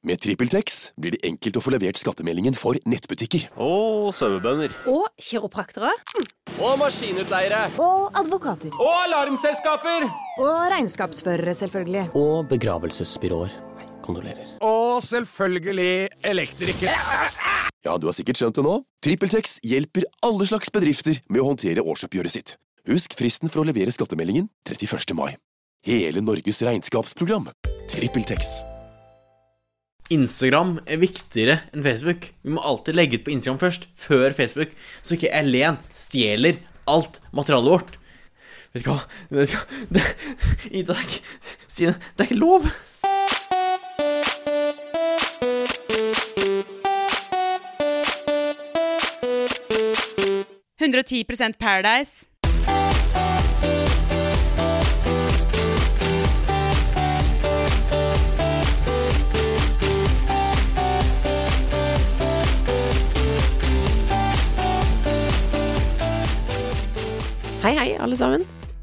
Med TrippelTex blir det enkelt å få levert skattemeldingen for nettbutikker. Og sauebønder. Og kiropraktere. Og maskinutleiere. Og advokater. Og alarmselskaper. Og regnskapsførere, selvfølgelig. Og begravelsesbyråer. Kondolerer. Og selvfølgelig elektrikere. Ja, du har sikkert skjønt det nå. TrippelTex hjelper alle slags bedrifter med å håndtere årsoppgjøret sitt. Husk fristen for å levere skattemeldingen 31. mai. Hele Norges regnskapsprogram. TrippelTex. Instagram er viktigere enn Facebook. Vi må alltid legge ut på Instagram først, før Facebook, så ikke Elen stjeler alt materialet vårt. Vet du hva? Ida, Stine, det er ikke lov. «110% Paradise». Hei, alle sammen.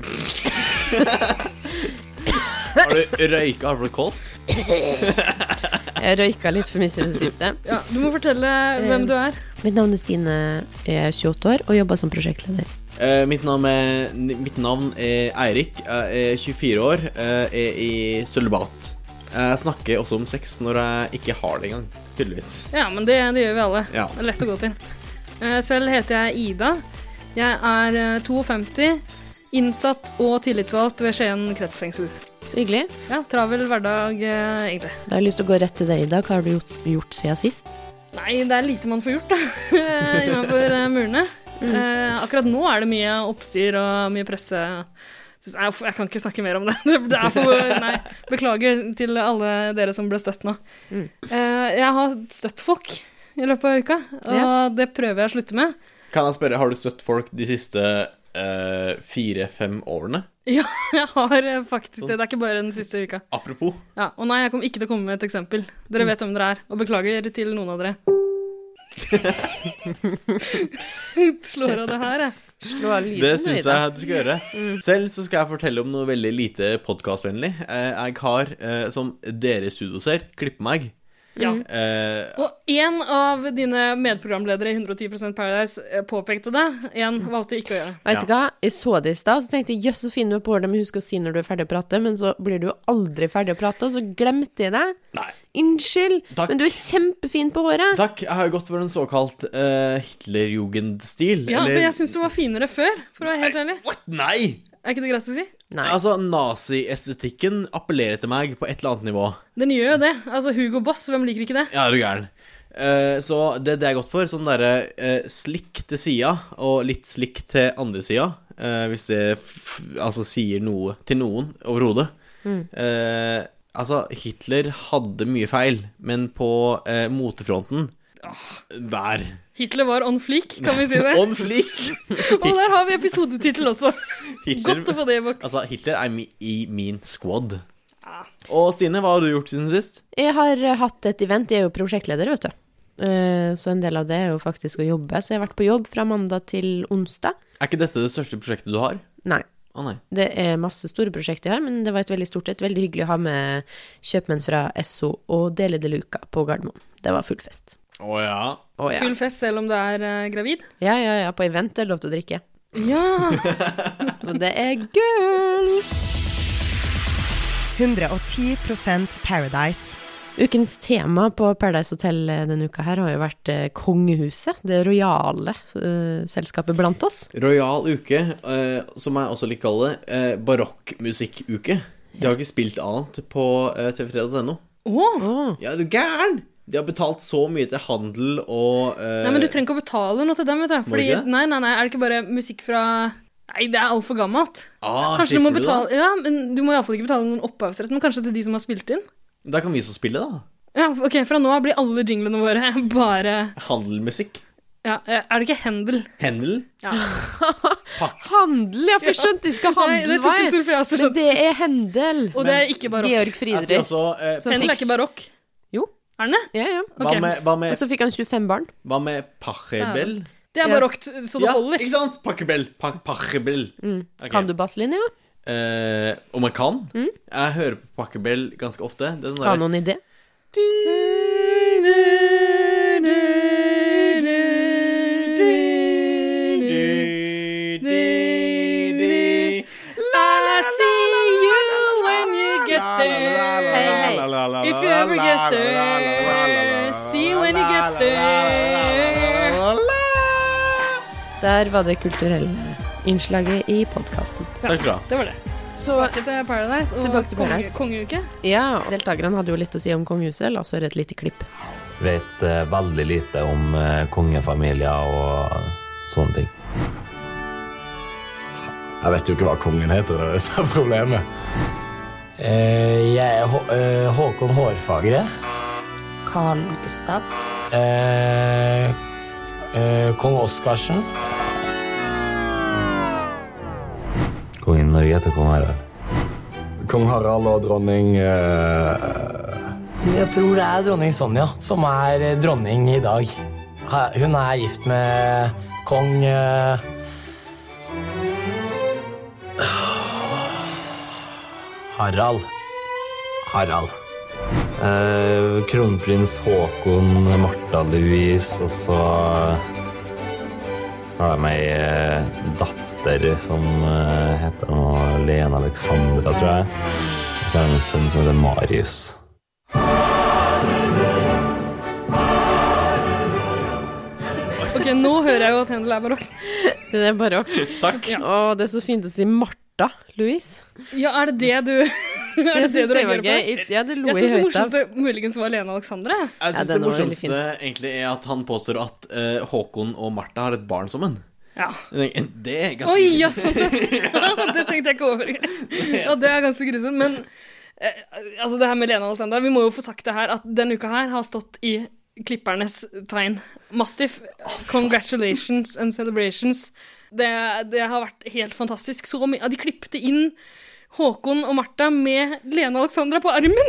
Har du røyka? Har du fått kols? Jeg røyka litt for mye i det siste. Ja, du må fortelle hvem du er. Mitt navn er Stine, jeg er 28 år og jobber som prosjektleder. Mitt navn er Eirik, jeg er 24 år, er i sølibat. Jeg snakker også om sex når jeg ikke har det engang, tydeligvis. Ja, men det gjør vi alle. Ja. Det er lett å gå til. Selv heter jeg Ida. Jeg er 52, innsatt og tillitsvalgt ved Skien kretsfengsel. Hyggelig. Ja, travel hverdag, egentlig. Da har jeg lyst til å gå rett til deg, Ida. Hva har du gjort siden sist? Nei, det er lite man får gjort da, innenfor murene. Akkurat nå er det mye oppstyr og mye presse. Jeg kan ikke snakke mer om det. Det er nei, beklager til alle dere som ble støtt nå. Jeg har støtt folk i løpet av uka, og det prøver jeg å slutte med. Kan jeg spørre, har du støtt folk de siste 4-5 årene? Ja, jeg har faktisk det. Det er ikke bare den siste uka. Apropos. Ja, og nei, jeg kommer ikke til å komme med et eksempel. Dere vet hvem dere er, og beklager til noen av dere. Slår av det her, jeg. Slå av lyden. Det synes jeg du skal gjøre. Selv så skal jeg fortelle om noe veldig lite podcastvennlig. Jeg har, som dere i studio ser, klippet meg. Ja. Og en av dine medprogramledere i 110% Paradise påpekte det. En valgte ikke å gjøre. Vet du hva? Jeg så det i sted, så tenkte jeg, jøss, så fin du er på det, men husk å si når du er ferdig å prate, men så blir du jo aldri ferdig å prate, og så glemte jeg det. Nei. Unnskyld, Takk. men du er kjempefin på håret. Takk, jeg har jo gått for en såkalt Hitlerjugendstil. Ja, for jeg synes du var finere før, for å være helt ærlig. What? Nei! Er ikke det greit å si? Nei. Altså, nazi-estetikken appellerer til meg på et eller annet nivå. Den gjør jo det. Altså, Hugo Boss, hvem liker ikke det? Ja, er du gæren. Så det er godt for, sånn der slikk til sida, og litt slikk til andre sida, hvis det altså sier noe til noen overhodet. Altså, Hitler hadde mye feil, men på motefronten, der... Hitler var on fleek, kan vi si det? On fleek! Og der har vi episodetitel også. Hitler, Godt å få det i boks. Altså, Hitler er i min squad. Og Stine, hva har du gjort siden sist? Jeg har hatt et event, jeg er jo prosjektleder, vet du. Så en del av det er jo faktisk å jobbe, så jeg har vært på jobb fra mandag til onsdag. Er ikke dette det største prosjektet du har? Nei. Nei. Det er masse store prosjekter her, men det var et veldig stort, et veldig hyggelig å ha med kjøpmenn fra Esso og Dele de Luca på Gardermoen. Det var full fest. Ja. Full fest selv om du er gravid? Ja, på event er det lov til å drikke. Ja. Og det er gull! 110% Paradise. Ukens tema på Paradise Hotel denne uka her har jo vært kongehuset, det royale selskapet blant oss. Royal uke, som jeg også liker å kalle det, barokkmusikkuke. De har ikke spilt annet på tv3.no. Ja, du gæren! De har betalt så mye til handel og... Nei, men du trenger ikke å betale noe til dem, vet du. Fordi, nei, er det ikke bare musikk fra... Nei, det er alt for gammelt. Kanskje du må betale... Ja, men du må i hvert fall ikke betale noen opphavsrett, men kanskje til de som har spilt inn. Da kan vi så spille, da. Ja, ok, fra nå blir alle jinglene våre bare... Handelmusikk. Ja, er det ikke Händel? Händel? Ja. Handel, ja, for jeg skjønte ikke handel var. Men det er Händel. Og det er ikke barokk. Georg Friedrich. Händel er ikke barokk. Jo. Er den det? Ja. Okay. Hva med... Og så fikk han 25 barn. Hva med Pachelbel? Det er barokk, så det holder. Ikke sant? Pachelbel. Okay. Kan du basslinja? Om jeg kan? Jeg hører på Pachelbel ganske ofte. Kan noen idé? get there. See when you get there. Der var det kulturelle innslaget i podcasten. Takk skal du ha. Det var det. Så Tilbake til Paradise og Tilbake til Paradise. kongeuke. ja, deltakerne hadde jo litt å si om kongehuset. La oss høre et lite klipp. Vet veldig lite om kongefamilier og sånne ting. Jeg vet jo ikke hva kongen heter, det er det som er problemet. Jeg er Håkon Hårfagre. Carl Gustav. Kong Oskarsen. Kongen i Norge heter kong Harald. Kong Harald og dronning... Jeg tror det er dronning Sonja som er dronning i dag. Hun er gift med kong... Harald. Kronprins Håkon, Martha Louise, og så har de ei datter som heter noe Lena Alexandra, tror jeg. Og så er det en sønn som heter Marius. Ok, nå hører jeg jo at Hendel er barokk. Det er barokk. Takk. Og det er så fint å si Martha Louise. Ja, er det det du er det du reagerer på? Ja, det lo Jeg jeg synes det høyt av. morsomste muligens var Lena Alexandra. Jeg synes det morsomste egentlig er at han påstår at Håkon og Martha har et barn sammen. Ja. Det er ganske... Oi, ja, sant det. Det tenkte jeg ikke over. Ja, det er ganske grusomt. Men altså det her med Lena Alexandra, vi må jo få sagt det her, at denne uka her har stått i klippernes tegn. Mastiff, congratulations and celebrations. Det har vært helt fantastisk. Så mye. De klippte inn Håkon og Martha med Lena Alexandra på armen.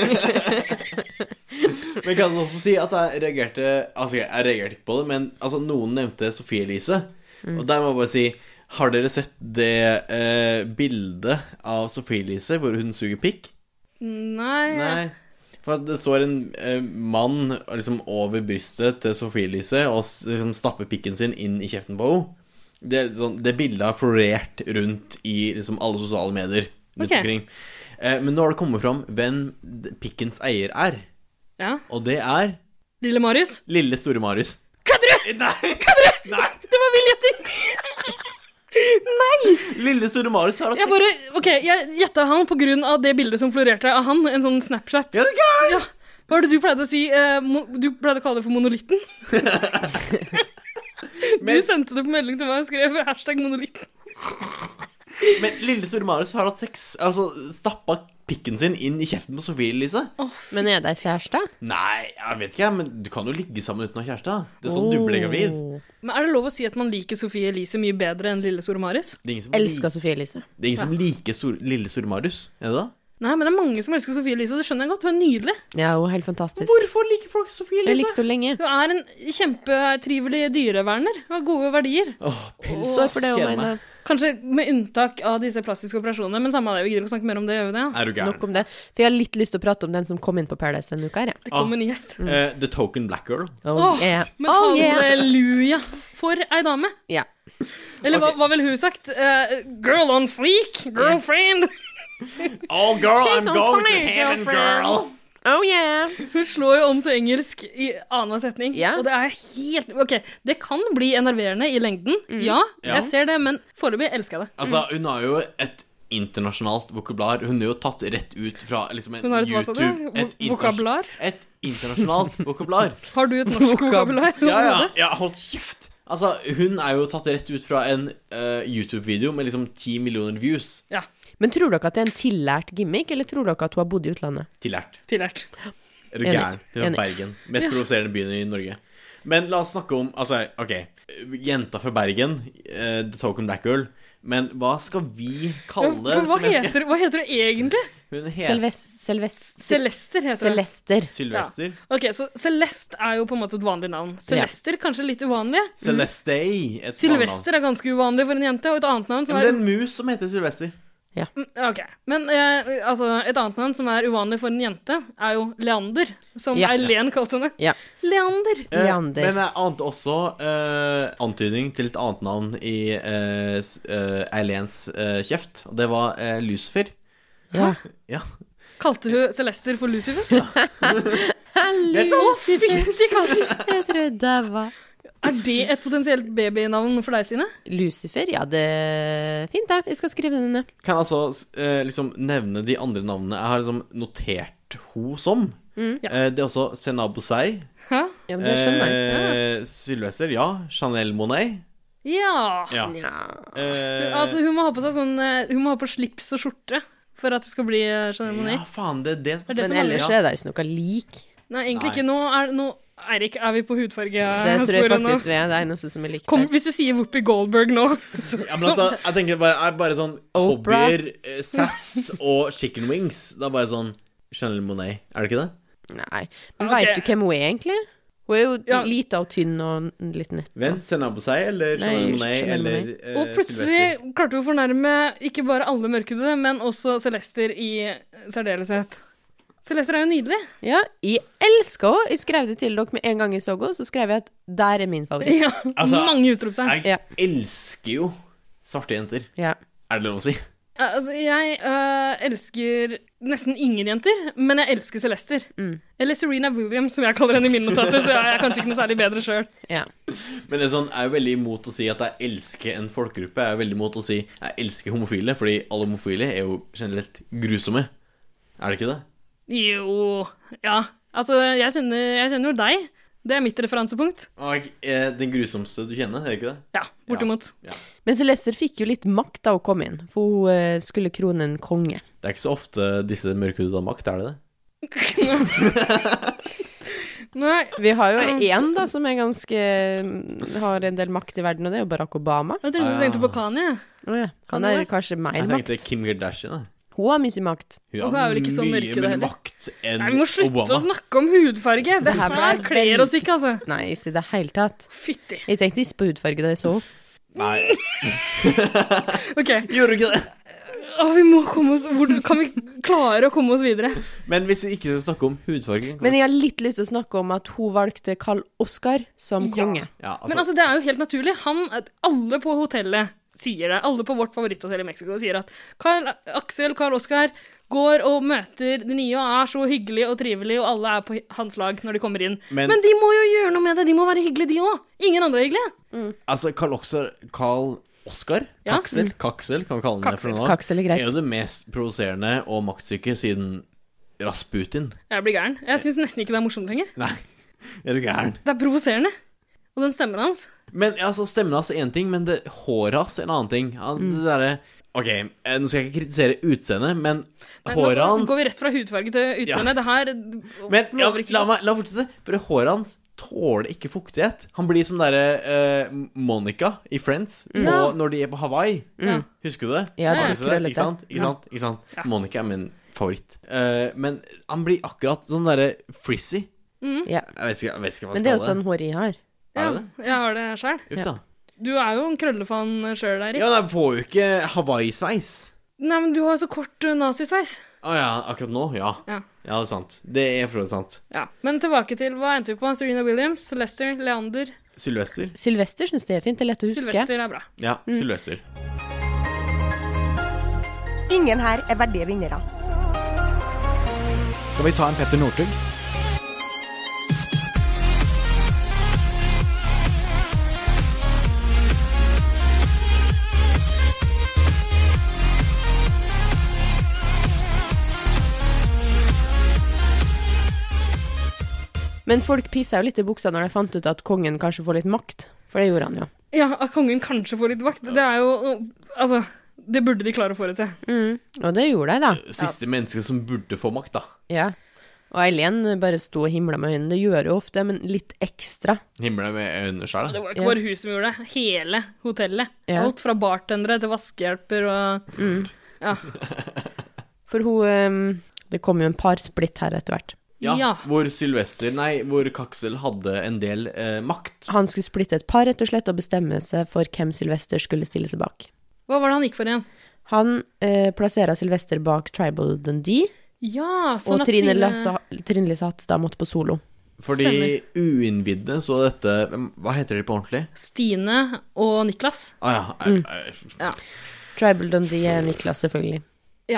Men kan jeg også si at jeg reagerte... Altså, jeg reagerte ikke på det, men altså, noen nevnte Sofie Elise. Og der må jeg bare si, har dere sett det bildet av Sofie Elise hvor hun suger pikk? Nei. For det står en mann liksom over brystet til Sofie Elise og liksom stapper pikken sin inn i kjeften på henne. Det bildet har florert rundt i liksom alle sosiale medier rundt omkring. Men nå har det kommet fram hvem pikkens eier er. Ja. Og det er Lille Marius. Lille store Marius. Kødder du? Nei. Det var viljetting. Nei. Lille store Marius har hatt jeg gjettet han på grunn av det bildet som florerte av han, en sånn Snapchat. Ja, det er gøy! Ja. Hva var det du pleide å si? Du pleide å kalle det for monolitten. Du sendte det på melding til meg og skrev #monolitten. Men Lille store Marius har hatt sex, altså stappet pikken sin inn i kjeften på Sofie Elise. Men er det kjæreste? Nei, jeg vet ikke, men du kan jo ligge sammen uten å ha kjæreste. Det er sånn du ble gravid. Men er det lov å si at man liker Sofie Elise mye bedre enn Lille store Marius? Elsker Sofie Elise. Det er ingen som liker Lille store Marius, er det da? Nei, men det er mange som elsker Sofie Elise, og det skjønner jeg godt. Hun er nydelig. Ja, hun er helt fantastisk. Hvorfor liker folk Sofie Elise? Jeg likte henne lenge. Hun er en kjempetrivelig dyreverner. Hun har gode verdier. Pils. Står for det hun mener. Kanskje med unntak av disse plastiske operasjonene, men samme av det, vi gidder ikke snakke mer om det, gjør vi det? Ja? Er du gæren? Nok om det. For jeg har litt lyst til å prate om den som kom inn på Paradise denne uka her, ja. Det kom en gjest. The Token Black Girl. Men halleluja! For ei dame. Ja. Eller hva ville hun sagt? Girl on fleek, girlfriend. Oh girl, She's I'm on going to fire, heaven, girlfriend. girl. Oh yeah. Hun slår jo om til engelsk i annen setning. Og det er helt... Ok, det kan bli enerverende i lengden. Ja, jeg ser det, men foreløpig elsker jeg det. Altså, hun har jo et internasjonalt vokabular. Hun er jo tatt rett ut fra liksom en Hun har et hva sa du? Vokabular? Et internasjonalt vokabular. Har du et norsk vokabular? Ja, hold kjeft. Altså, hun er jo tatt rett ut fra en YouTube-video med liksom 10 millioner views. Ja. Men tror dere at det er en tillært gimmick, eller tror dere at hun har bodd i utlandet? Tillært. Er du Enig. gæren? Det var Bergen. Mest provoserende byen i Norge. Men la oss snakke om, altså, ok, jenta fra Bergen, The Token Black Girl, men hva skal vi kalle hva heter det egentlig? Hun heter Celester heter det. Sylvester. Ja. Ok, så Celeste er jo på en måte et vanlig navn. Celester kanskje litt uvanlig. Celeste. Sylvester er ganske uvanlig for en jente, og et annet navn som det er en mus som heter Sylvester. Ja. Ok, men altså, et annet navn som er uvanlig for en jente er jo Leander, som Eileen kalte henne. Ja. Leander. Men jeg ante også antydning til et annet navn i Eileens kjeft, og det var Lucifer. Ja. Kalte hun Celester for Lucifer? Lucifer. Jeg tror det var... Er det et potensielt babynavn for deg, Sine? Lucifer, ja, det er fint det. Jeg skal skrive det ned. Kan jeg altså liksom nevne de andre navnene jeg har liksom notert ho som. Det er også Senabosei. Hæ? Ja, men det skjønner jeg. Sylvester, ja. Chanel Monet. Ja. Altså, hun må ha på seg sånn hun må ha på slips og skjorte for at det skal bli Chanel Monet. Ja, faen, det er det som Men ellers er det ikke noe lik. Nei, egentlig ikke. Nå Eirik, er vi på hudfarge? Det tror jeg faktisk vi er det eneste som er likt. Hvis du sier Whoopi Goldberg nå Ja, men altså, jeg tenker bare sånn hobbyer, sass og chicken wings. Det er bare sånn Chanel Monet, er det ikke det? Nei, men vet du hvem hun er egentlig? Hun er jo lite og tynn og litt nett. Vent, Senabosei eller Chanel Monet eller og plutselig klarte hun å fornærme ikke bare alle mørkede, men også Celester i særdeleshet. Celester er jo nydelig. Ja, jeg elsker henne. Jeg skrev det til dere med en gang jeg så henne, så skrev jeg at der er min favoritt. Ja, altså, mange utropstegn. Jeg elsker jo svarte jenter. Ja. Er det lov å si? Altså, jeg elsker nesten ingen jenter, men jeg elsker Celester. Eller Serena Williams, som jeg kaller henne i mine notater, så jeg er kanskje ikke noe særlig bedre selv. Ja. Men det er sånn, jeg er jo veldig imot å si at jeg elsker en folkegruppe. Jeg er veldig imot å si jeg elsker homofile, fordi alle homofile er jo generelt grusomme. Er det ikke det? Jo, ja. Altså, jeg kjenner jo deg. Det er mitt referansepunkt. Og den grusomste du kjenner, er det ikke det? Ja, bortimot. Ja. Men Celester fikk jo litt makt da hun kom inn, for hun skulle krone en konge. Det er ikke så ofte disse mørkhudede har makt, er det det? Nei. Vi har jo en da, som er ganske har en del makt i verden, og det er jo Barack Obama. Jeg tenkte på Kanye. Han er kanskje mer makt. Jeg tenkte Kim Kardashian, da. Hun har mye makt. Hun er vel ikke så mørke det heller. Makt enn Nei, vi må slutte å snakke om hudfarge. Det her kler oss ikke, altså. Nei, ikke i det hele tatt. Fytti. Jeg tenkte ikke på hudfarge da jeg så. Nei. Ok. Gjør du ikke det? Vi må komme oss... Kan vi klare å komme oss videre? Men hvis vi ikke skal snakke om hudfarge... Men jeg har litt lyst til å snakke om at hun valgte Karl Oskar som konge. Ja, altså... Men altså, det er jo helt naturlig. Alle på hotellet sier det. Alle på vårt favoritthotell i Mexico sier at Karl Oskar går og møter de nye og er så hyggelig og trivelig, og alle er på hans lag når de kommer inn. Men de må jo gjøre noe med det. De må være hyggelige, de også. Ingen andre er hyggelige. Altså, Karl Oskar? Kaksel, kan vi kalle den det for noe. Kaksel er greit. Er jo det mest provoserende og maktstykke siden Rasputin. Jeg blir gæren. Jeg synes nesten ikke det er morsomt lenger. Nei, er du gæren? Det er provoserende. Og den stemmen hans. Men altså, stemmen hans er en ting, men det håret hans er en annen ting. Det der, ok, nå skal jeg ikke kritisere utseendet, men håret hans... Nå går vi rett fra hudfarge til utseende. Det her men la meg fortsette, for håret hans tåler ikke fuktighet. Han blir som Monica i Friends, når de er på Hawaii. Husker du det? Ja, det er ikke sant? Monica er min favoritt. Men han blir akkurat sånn frizzy. Jeg vet ikke hva jeg skal Men det er jo sånn hår jeg har. Ja, jeg har det selv. Uff da. Du er jo en krøllefan selv, Erik. Ja, jeg får jo ikke Hawaii-sveis. Nei, men du har jo så kort nazisveis. Ja, akkurat nå, ja. Ja, det er sant. Det er for det sant. Ja, men tilbake til, hva endte vi på? Serena Williams, Celester, Leander. Sylvester. Sylvester synes det er fint, det er lett å huske. Sylvester er bra. Ja, Sylvester. Ingen her er verdige vinnere. Skal vi ta en Petter Northug? Men folk pisset jo litt i buksa når de fant ut at kongen kanskje får litt makt. For det gjorde han jo. Ja, at kongen kanskje får litt makt. Det er jo, altså, det burde de klare å forutse. Og det gjorde de da. Siste menneske som burde få makt da. Ja. Og Eileen bare sto og himla med øynene. Det gjør jo ofte, men litt ekstra. Himla med øynene selv? Det var ikke bare hun som gjorde det. Hele hotellet. Ja. Alt fra bartendere til vaskehjelper og... Ja. For hun... Det kom jo en par splitt her etter hvert. Ja, hvor Kaksel hadde en del makt. Han skulle splitte et par rett og slett og bestemme seg for hvem Sylvester skulle stille seg bak. Hva var det han gikk for igjen? Han plasserer Sylvester bak Tribal Dundee. Ja, sånn og Trine Lise Hatstad måtte på solo. For de uinnvidde så dette, hva heter de på ordentlig? Stine og Niklas. Ja. Tribal Dundee er Niklas selvfølgelig. Ja.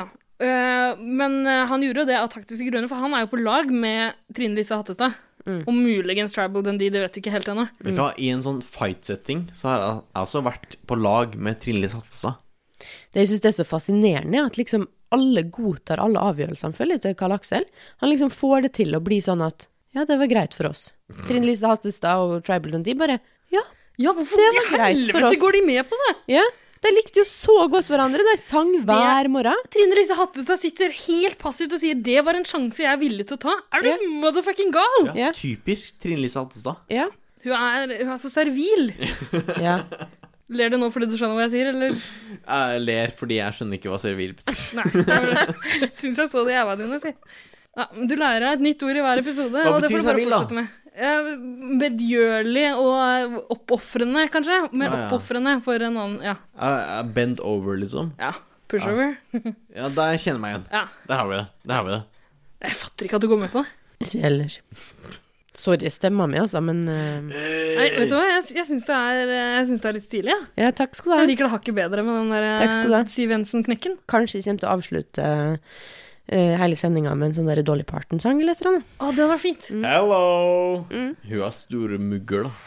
Men han gjorde jo det av taktiske grunner, for han jo på lag med Trine Lise Hattestad. Og muligens Tribal Dundee, det vet vi ikke helt ennå. I en sånn fight-setting så har jeg altså vært på lag med Trine Lise Hattestad. Det jeg synes det så fascinerende, at liksom alle godtar alle avgjørelsene, føler jeg til Karl Aksel. Han liksom får det til å bli sånn at, ja, det var greit for oss. Trine Lise Hattestad og Tribal Dundee bare, ja, hvorfor det var greit for oss. Går de med på det? Ja, de likte jo så godt hverandre, de sang hver morgen. Trine Lise Hattestad sitter helt passivt og sier, det var en sjanse jeg er villig til å ta. Er du motherfucking gal? Ja, typisk Trine Lise Hattestad. Ja. Hun er så servil. Ja. Ler du nå fordi du skjønner hva jeg sier, eller? Jeg ler fordi jeg skjønner ikke hva servil betyr. Nei, synes jeg så det jævla dine, si. Ja, du lærer deg et nytt ord i hver episode, hva og det får du bare servil, fortsette med. Medgjørlig og oppoffrende, kanskje. Mer oppoffrende for en annen, ja. Bend over, liksom. Ja, pushover. Ja, der kjenner jeg meg igjen. Ja. Der har vi det. Jeg fatter ikke at du går med på det. Ikke heller. Sorry, stemmer meg altså, men Nei, vet du hva? Jeg synes det er litt stilig, ja. Ja, takk skal du ha. Jeg liker det hakket bedre med den der Siv Jensen-knekken. Kanskje jeg kommer til å avslutte hele sendingen med en sånn der Dolly Parton-sang eller et eller annet. Å, det var fint. Hello! Hun har store mugger, da.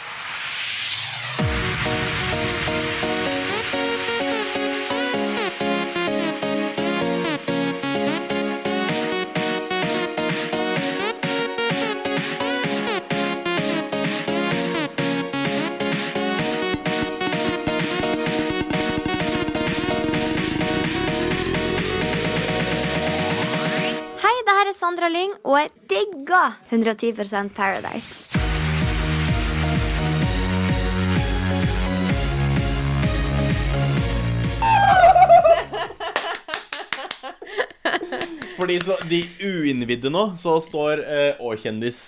Sandra Lyng, og jeg digger 110% Paradise. Fordi så, de uinnvidde nå, så står Å-kjendis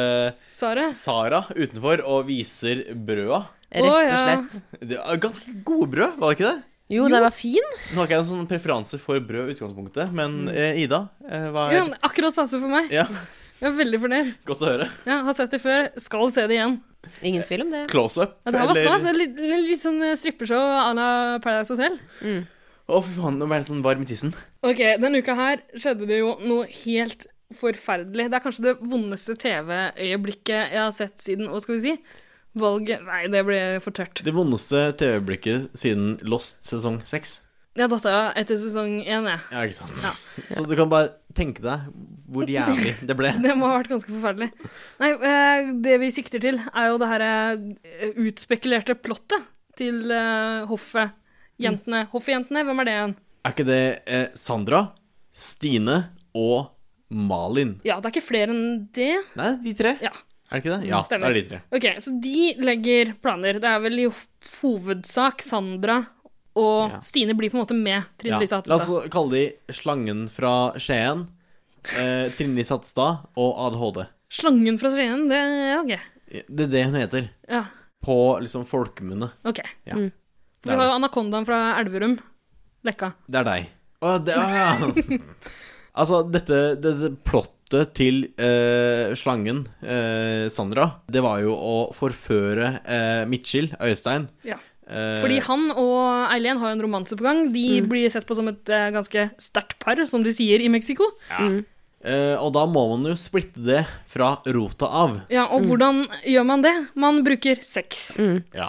Sara utenfor og viser brøda. Rett og slett. Det er ganske gode brød, var det ikke det? Jo, det var fin. Nå har ikke jeg en sånn preferanse for brød i utgangspunktet, men Ida, hva Jo, akkurat passer for meg. Ja. Jeg er veldig fornøyd. Godt å høre. Ja, har sett det før, skal se det igjen. Ingen tvil om det. Close-up. Ja, det var stas, litt sånn strippeshow à la Paradise Hotel. Å, fy faen, nå ble jeg sånn varm i tissen. Ok, denne uka her skjedde det jo noe helt forferdelig. Det er kanskje det vondeste TV-øyeblikket jeg har sett siden, hva skal vi si? Valget, nei, det ble for tørt. Det vondeste TV-blikket siden Lost sesong 6. Jeg datt av etter sesong 1, jeg. Ja, ikke sant. Ja. Så du kan bare tenke deg hvor jævlig det ble. Det må ha vært ganske forferdelig. Nei, det vi sikter til er jo det her utspekulerte plottet til hoffjentene. Hoffjentene, hvem er det igjen? Er ikke det Sandra, Stine og Malin? Ja, det er ikke flere enn det. Nei, de tre. Ja. Er det ikke det? Ja, det er de tre. Ok, så de legger planer. Det er vel i hovedsak Sandra og Stine blir på en måte med Trine Lise Hattestad. La oss kalle de slangen fra Skien, Trine Lise Hattestad og ADHD. Slangen fra Skien, det er ok. Det er det hun heter. Ja. På liksom folkemunne. Ok. Ja. Vi har jo Anakondaen fra Elverum. Lekka. Det er deg. Å, det er Altså, dette plottet til slangen, Sandra, det var jo å forføre Mitchell, Øystein. Ja. Fordi han og Eileen har jo en romanse på gang. De blir sett på som et ganske sterkt par, som de sier i Mexico. Ja. Og da må man jo splitte det fra rota av. Ja, og hvordan gjør man det? Man bruker sex. Ja.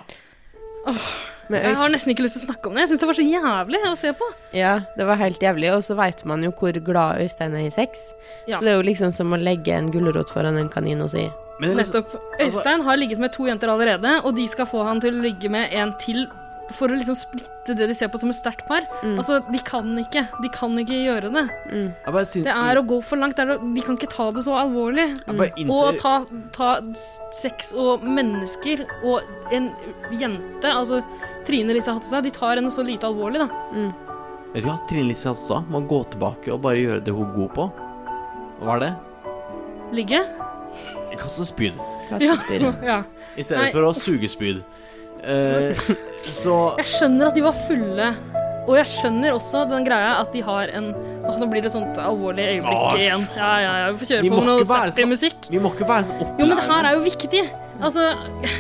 Jeg har nesten ikke lyst til å snakke om det. Jeg synes det var så jævlig å se på. Ja, det var helt jævlig. Og så vet man jo hvor glad Øystein er i sex. Ja. Så det er jo liksom som å legge en gulrot foran en kanin og si. Nettopp. Øystein har ligget med 2 jenter allerede, og de skal få han til å ligge med en til for å liksom splitte det de ser på som et sterkt par. Altså, de kan ikke gjøre det. Det er å gå for langt. De kan ikke ta det så alvorlig. Og ta sex og mennesker og en jente, altså Trine Lise Hattestad, de tar henne så lite alvorlig, da. Vet du hva? Trine Lise Hattestad må gå tilbake og bare gjøre det hun er god på. Hva er det? Ligge? Kaste spyd. Ja. I stedet for å suge spyd. Så jeg skjønner at de var fulle. Og jeg skjønner også den greia at de har en nå blir det sånt alvorlig øyeblikk igjen. Ja, vi får kjøre på med noe sappy musikk. Vi må ikke være sånn opplærende. Jo, men det her er jo viktig. Altså,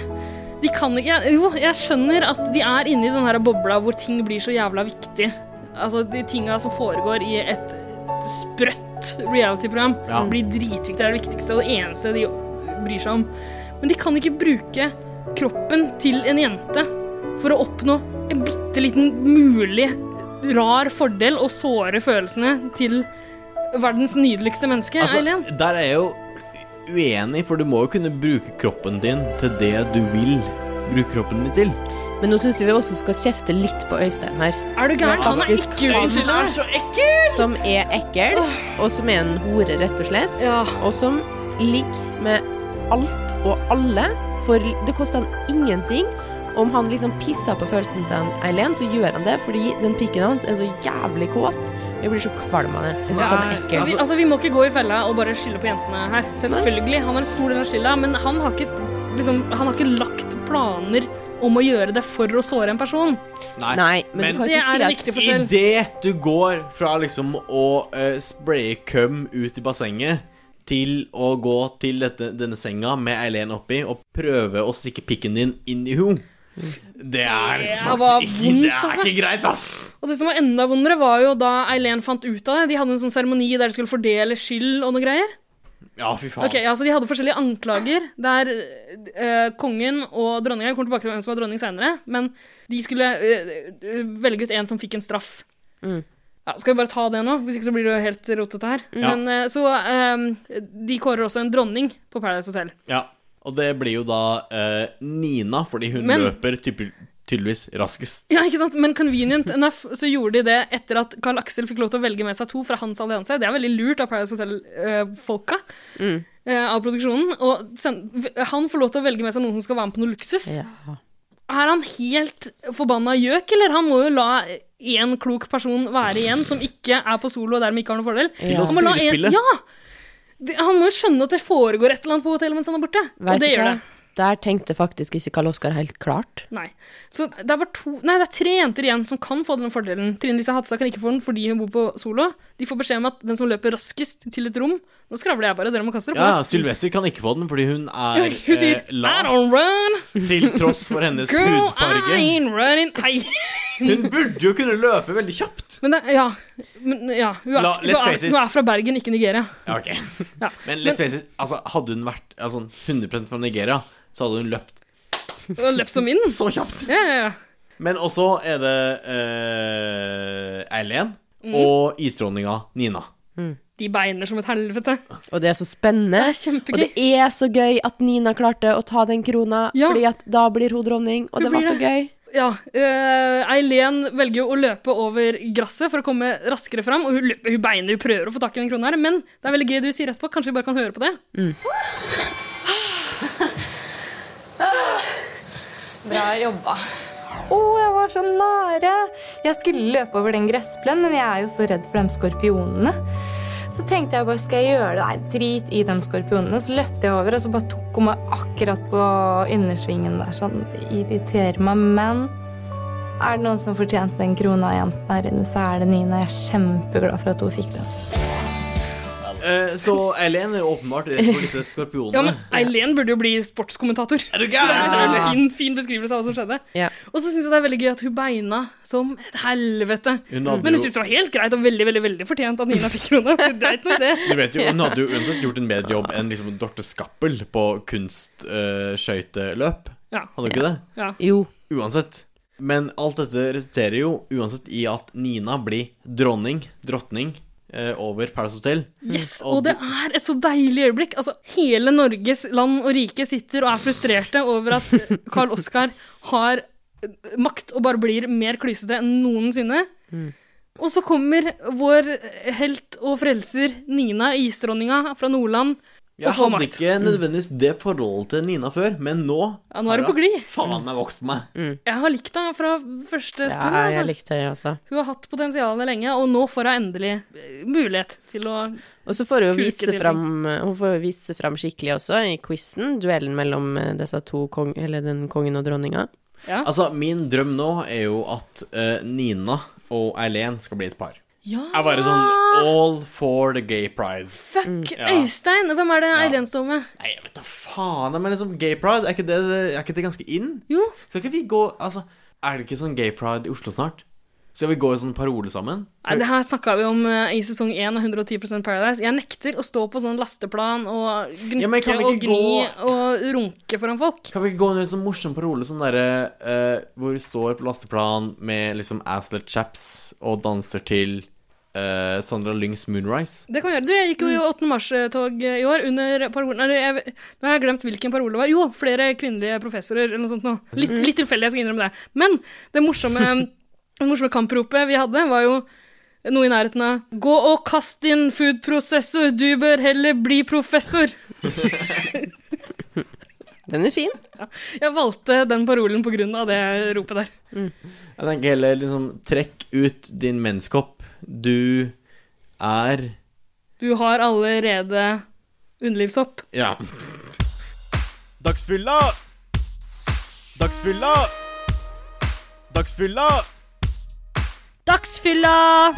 de kan ikke Jo, jeg skjønner at de er inne i den her bobla hvor ting blir så jævla viktig. altså de tingene som foregår i et sprøtt reality-program, blir dritviktig, det er det viktigste, og det eneste de bryr seg om. Men de kan ikke bruke kroppen til en jente for å oppnå en bitteliten mulig rar fordel og såre følelsene til verdens nydeligste menneske, Eileen. Der er jeg jo uenig, for du må jo kunne bruke kroppen din til det du vil bruke kroppen din til. Men nå synes vi også skal kjefte litt på Øystein her. Er du gæren? Han er ekkel. Han er så ekkel! Som er ekkel, og som er en hore, rett og slett. Og som ligger med alt og alle, for det koster han ingenting. Om han liksom pisser på følelsen til Eileen, så gjør han det, fordi den pikken hans er så jævlig kåt. Jeg blir så kvalm av det. Jeg synes han er ekkel. Vi må ikke gå i fella og bare skylde på jentene her. Selvfølgelig, han er en stor del av skylda, men han har ikke lagt planer om å gjøre det for å såre en person. Nei, men det er en viktig forskjell. I det du går fra liksom å spraye køm ut i bassenget til å gå til denne senga med Eileen oppi og prøve å stikke pikken din inn i henne. Det er ikke greit, ass. Og det som var enda vondere var jo da Eileen fant ut av det. De hadde en sånn seremoni der de skulle fordele skyld og noe greier. Ja, fy faen. Ok, så de hadde forskjellige anklager der kongen og dronningen, jeg kommer tilbake til hvem som var dronning senere, men de skulle velge ut en som fikk en straff. Skal vi bare ta det nå? Hvis ikke så blir det jo helt rotete her. Men så de kårer også en dronning på Paradise Hotel. Ja. Og det blir jo da Nina, fordi hun løper tydeligvis raskest. Ja, ikke sant? Men convenient enough så gjorde de det etter at Karl Aksel fikk lov til å velge med seg 2 fra hans allianse. Det er veldig lurt av Paradise Hotel-folka av produksjonen. Og han får lov til å velge med seg noen som skal være med på noe luksus. Er han helt forbanna gjøk, eller han må jo la en klok person være igjen som ikke er på solo og dermed ikke har noen fordel? Til å styre spillet? Han må jo skjønne at det foregår et eller annet på hotellet mens han er borte. Og det gjør det. Der tenkte faktisk ikke Karl Oskar helt klart. Nei. Så det er 3 jenter igjen som kan få den fordelen. Trine Lise Hatsa kan ikke få den fordi hun bor på solo. De får beskjed om at den som løper raskest til et rom. Nå skravler jeg bare, dere må kaste det på. Ja, Sylvester kan ikke få den fordi hun er hun sier, I don't run. Til tross for hennes Girl, hudfarge. I ain't running. Hei. Hun burde jo kunne løpe veldig kjapt. Men hun er fra Bergen, ikke Nigeria. Ja, ok. Men let's face it, altså, hadde hun vært 100% fra Nigeria, så hadde hun løpt. Hun hadde løpt som min. Så kjapt. Ja. Men også er det Eileen og isdronninga Nina. De beiner som et helvete. Og det er så spennende. Det er kjempegøy. Og det er så gøy at Nina klarte å ta den krona, fordi at da blir hun dronning, og det var så gøy. Ja, Eileen velger jo å løpe over grasset for å komme raskere fram, og hun beiner, hun prøver å få tak i den kronen her, men det er veldig gøy det du sier etterpå. Kanskje vi bare kan høre på det? Bra jobba. Jeg var så nære. Jeg skulle løpe over den gressplenen, men jeg er jo så redd for de skorpionene. Så tenkte jeg bare, skal jeg gjøre det? Nei, drit i de skorpionene. Så løpte jeg over, og så bare tok hun meg akkurat på innersvingen der. Sånn, det irriterer meg, men er det noen som fortjente den krona av jenten her inne, så er det Nina. Jeg er kjempeglad for at hun fikk den. Så Eileen er jo åpenbart redd for disse skorpionene. Ja, men Eileen burde jo bli sportskommentator. Er du gæren? Det er en fin beskrivelse av hva som skjedde. Og så synes jeg det er veldig gøy at hun beina som et helvete. Men hun synes det var helt greit og veldig, veldig, veldig fortjent at Nina fikk krona. Det dreit noe i det. Du vet jo, hun hadde jo uansett gjort en bedre jobb enn liksom Dorte Skappel på kunstskøyteløp. Hadde hun ikke det? Ja. Jo. Uansett. Men alt dette resulterer jo uansett i at Nina blir drottning over Paradise Hotel. Yes, og det er et så deilig øyeblikk. Altså, hele Norges land og rike sitter og er frustrerte over at Karl Oskar har makt og bare blir mer klysete enn noensinne. Og så kommer vår helt og frelser Nina, isdronninga fra Nordland, Jeg hadde ikke nødvendigvis det forholdet til Nina før, men nå er du på glid. Faen meg vokst på meg. Jeg har likt henne fra første stund. Ja, jeg likte henne også. Hun har hatt potensialet lenge, og nå får hun endelig mulighet til å og så får hun vise seg fram skikkelig også i quizen, duellen mellom disse to den kongen og dronninga. Ja. Altså, min drøm nå er jo at Nina og Eileen skal bli et par. Ja. Jeg bare sånn all for the gay pride. Fuck Øystein, hvem er det Eileen står med? Nei, jeg vet da faen, men liksom gay pride, er ikke det ganske inn? Jo. Skal ikke vi gå, altså, er det ikke sånn gay pride i Oslo snart? Skal vi gå i sånn parole sammen? Nei, det her snakket vi om i sesong 1 av 110% Paradise. Jeg nekter å stå på sånn lasteplan og gnikke og gni og runke foran folk. Kan vi ikke gå inn i en sånn morsom parole sånn der, hvor vi står på lasteplan med liksom Aslet Chaps og danser til Sandra Lyngs Moonrise? Det kan vi gjøre. Du, jeg gikk jo i 8. mars-tog i år under parolen. Nå har jeg glemt hvilken parole det var. Jo, flere kvinnelige professorer eller noe sånt nå. Litt tilfeldig, jeg skal innrømme det. Men det morsomme kampropet vi hadde var jo noe i nærheten av «Gå og kast din foodprosessor, du bør heller bli professor». Den er fin. Ja, jeg valgte den parolen på grunn av det ropet der. Jeg tenker heller liksom, trekk ut din menskopp. Du har allerede underlivshopp. Ja. Dagsfylla! Dagsfylla! Dagsfylla! Dagsfylla!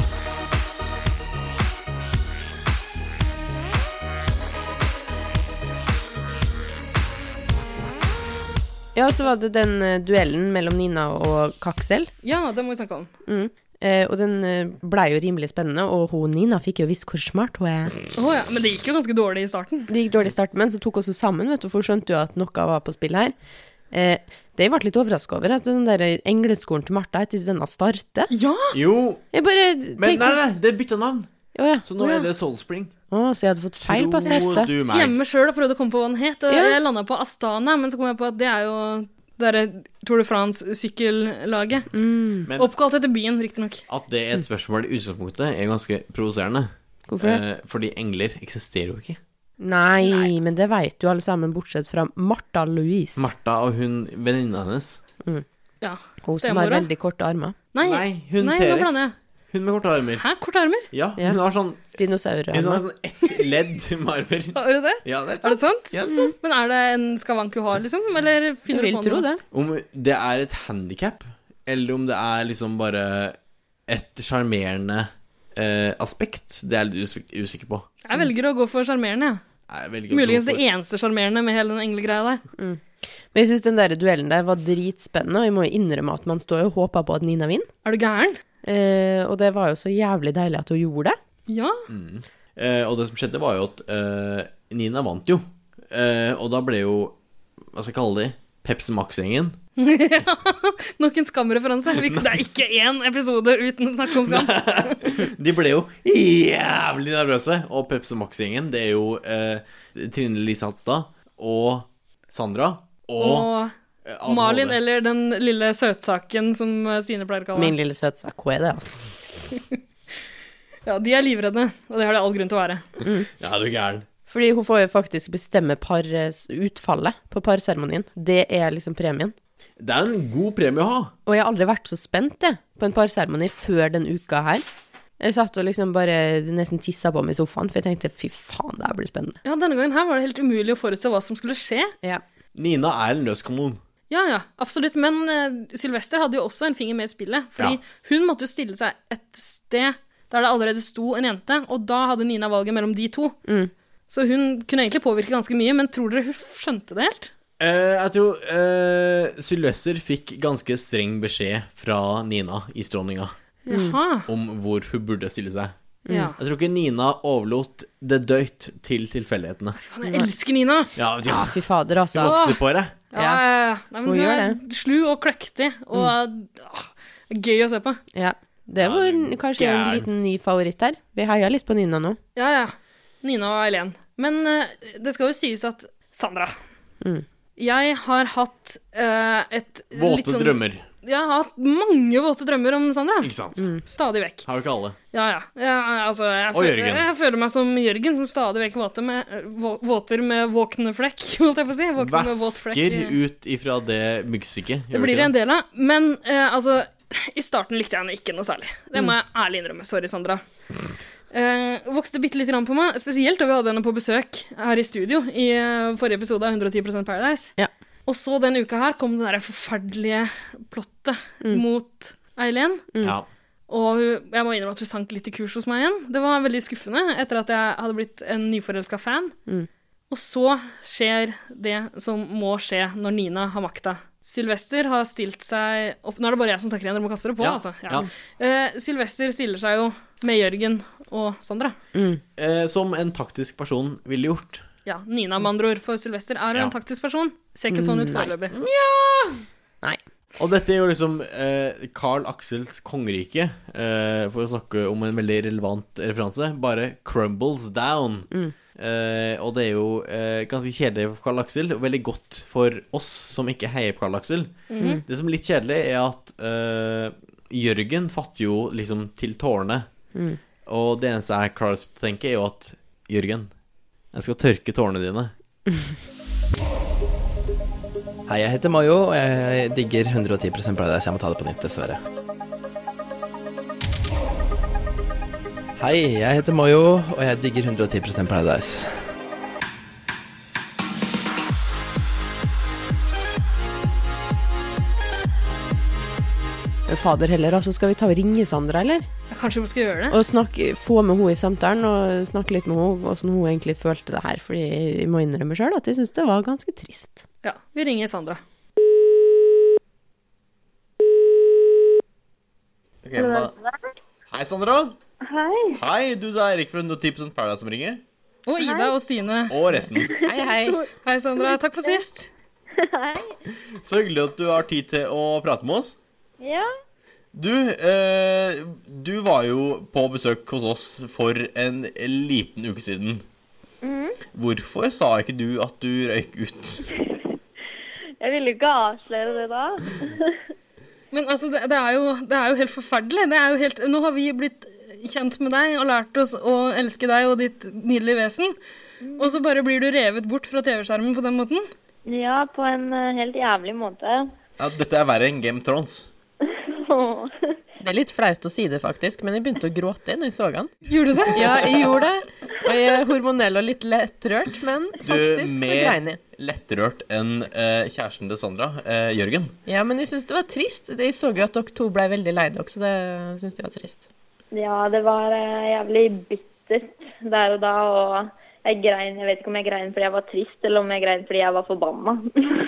Ja, så var det den duellen mellom Nina og Kaksel. Ja, det må vi snakke om. Og den ble jo rimelig spennende, og Nina fikk jo visst hvor smart hun er. Ja, men det gikk jo ganske dårlig i starten. Det gikk dårlig i starten, men så tok også sammen, vet du, for hun skjønte jo at noe var på spill her. Det ble litt overrasket over at den der engleskolen til Martha etter denne starte. Ja! Jo! Jeg bare Men nei, det byttet navn. Ja. Så nå er det Soul Spring. Så jeg hadde fått feil på sette. Hjemme selv og prøvde å komme på hva den het, og jeg landet på Astana, men så kom jeg på at det er jo det Tour de France-sykkellaget. Oppkalt etter byen, riktig nok. At det er et spørsmål i utgangspunktet er ganske provoserende. Hvorfor det? Fordi engler eksisterer jo ikke. Nei, men det vet jo alle sammen, bortsett fra Martha Louise. Martha og hun, venninna hennes. Ja, hun som har veldig korte armer. Nei, hun nå T-rex. blander jeg. Hun med korte armer. Hæ, korte armer? Ja, hun har sånn dinosaurarmer. Hun har sånn ett ledd med armer. Har du det? Ja, det er det sant? Ja, det er sant. Men er det en skavank hun har, liksom? Eller finner du på noe? Om det er et handicap, eller om det er liksom bare et charmerende aspekt, det er jeg litt usikker på. Jeg velger å gå for charmerende, Muligens det eneste charmerende med hele den englegreia der. Men jeg synes den der duellen der var dritspennende, og jeg må jo innrømme at man står og håper på at Nina vinner. Er du gæren? Og det var jo så jævlig deilig at hun gjorde det. Ja. Og det som skjedde var jo at Nina vant jo. Og da ble jo, hva skal jeg kalle det, Pepsi Max-gjengen. Nok en skamreferanse. Det er ikke en episode uten å snakke om skam. De ble jo jævlig nervøse. Og Pepsi Max-gjengen, det er jo Trine Lise Hatstad og Sandra og Malin, eller den lille søtsaken som Sine pleier å kalle. Min lille søtsak, hva er det, altså? Ja, de er livredde, og det har det all grunn til å være. Ja, du er gæren. Fordi hun får jo faktisk bestemme utfallet på parseremonien. Det er liksom premien. Det er en god premie å ha. Og jeg har aldri vært så spent på en parseremoni før den uka her. Jeg satt og liksom bare nesten tisset på meg i sofaen, for jeg tenkte, fy faen, det her blir spennende. Ja, denne gangen her var det helt umulig å forutse hva som skulle skje. Ja. Nina er en løskanon. Ja, absolutt. Men Sylvester hadde jo også en finger med i spillet, fordi hun måtte jo stille seg et sted der det allerede sto en jente, og da hadde Nina valget mellom de to. Så hun kunne egentlig påvirke ganske mye, men tror dere hun skjønte det helt? Jeg tror Sylvester fikk ganske streng beskjed fra Nina i stråninga om hvor hun burde stille seg. Ja. Jeg tror ikke Nina overlot det døyt til tilfeldighetene. Jeg elsker Nina! Ja, fy fader, altså. Hun vokser på det. Ja. Nei, men hun gjør det. Slu og kløktig, og gøy å se på. Ja, det var kanskje en liten ny favoritt her. Vi heier litt på Nina nå. Ja. Nina og Eileen. Men det skal jo sies at Sandra, jeg har hatt våte drømmer. Jeg har hatt mange våte drømmer om Sandra. Ikke sant? Stadig vekk. Har jo ikke alle. Ja. Altså, jeg føler meg som Jørgen, som stadig vekk våter med våkne flekk, holdt jeg på å si. Våkne med våt flekk. Vasker ut ifra det myggstykket. Det blir det en del av. Men altså, i starten likte jeg henne ikke noe særlig. Det må jeg ærlig innrømme. Sorry, Sandra. Vokste bitte litt grann på meg, spesielt da vi hadde henne på besøk her i studio i forrige episode av 110% Paradise. Ja. Og så denne uka her kom det der forferdelige plottet mot Eileen. Ja. Og jeg må innrømme at hun sank litt i kurs hos meg igjen. Det var veldig skuffende etter at jeg hadde blitt en nyforelsket fan. Og så skjer det som må skje når Nina har makta. Sylvester har stilt seg opp. Nå er det bare jeg som snakker igjen, dere må kaste det på, altså. Sylvester stiller seg jo med Jørgen og Sandra. Som en taktisk person ville gjort. Ja, Nina med andre ord, for Sylvester er en taktisk person. Ser ikke sånn ut foreløpig. Nei. Og dette er jo liksom Carl Axels kongerike, for å snakke om en veldig relevant referanse, bare crumbles down. Og det er jo ganske kjedelig for Carl Axel, og veldig godt for oss som ikke heier på Carl Axel. Det som er litt kjedelig er at Jørgen fatter jo liksom til tårene. Og det eneste jeg klarer å tenke er jo at Jørgen, jeg skal tørke tårene dine. Hei, jeg heter Mayo, og jeg digger 110% Paradise. Jeg må ta det på nytt, dessverre. Hei, jeg heter Mayo, og jeg digger 110% Paradise. Fader heller, altså skal vi ta og ringe Sandra, eller? Kanskje vi skal gjøre det? Og få med henne i samtalen, og snakke litt med henne, hvordan hun egentlig følte det her, fordi jeg må innrømme selv at jeg synes det var ganske trist. Ja, vi ringer Sandra. Okay, hei Sandra. Hei. Hei, du, det er Erik fra 110% Paradise som ringer. Og Ida og Stine. Og resten. Hei. Hei Sandra, takk for sist. Hei. Så hyggelig at du har tid til å prate med oss. Ja. Du var jo på besøk hos oss for en liten uke siden. Hvorfor sa ikke du at du røyk ut? Jeg ville ikke avsløre det da. Men altså, det er jo helt forferdelig. Nå har vi blitt kjent med deg og lært oss å elske deg og ditt nydelige vesen. Og så bare blir du revet bort fra TV-skjermen på den måten? Ja, på en helt jævlig måte. Ja, dette er verre enn Game of Thrones. Det er litt flaut å si det faktisk, men jeg begynte å gråte når jeg så han. Gjorde du det? Ja, jeg gjorde det. Og jeg er hormonell og litt lettrørt, men faktisk så grein jeg. Du, mer lettrørt enn kjæresten til Sandra, Jørgen. Ja, men jeg synes det var trist. Jeg så jo at dere to ble veldig lei dere, så det synes jeg var trist. Ja, det var jævlig bittert der og da, og jeg grein. Jeg vet ikke om jeg grein fordi jeg var trist, eller om jeg grein fordi jeg var forbanna.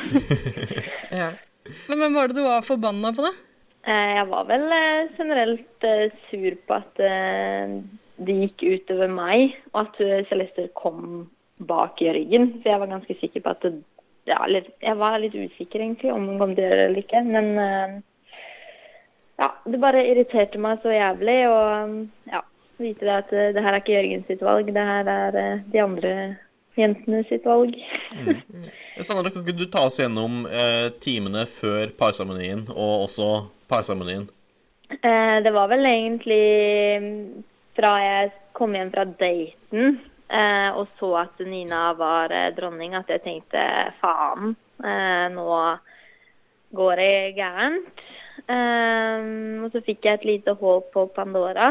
Ja. Men hvem var det du var forbanna på det? Jeg var vel generelt sur på at det gikk utover meg, og at Celeste kom bak Jørgen. For jeg var ganske sikker på at jeg var litt usikker egentlig om hun kom til å gjøre det eller ikke. Men ja, det bare irriterte meg så jævlig, og ja, vite det at det her er ikke Jørgens sitt valg, det her er de andre jentene sitt valg. Sandra, kan ikke du ta oss gjennom timene før parseremonien, og også parseremonien? Det var vel egentlig fra jeg kom hjem fra daten, og så at Nina var dronning, at jeg tenkte, faen, nå går det gærent. Og så fikk jeg et lite håp på Pandora.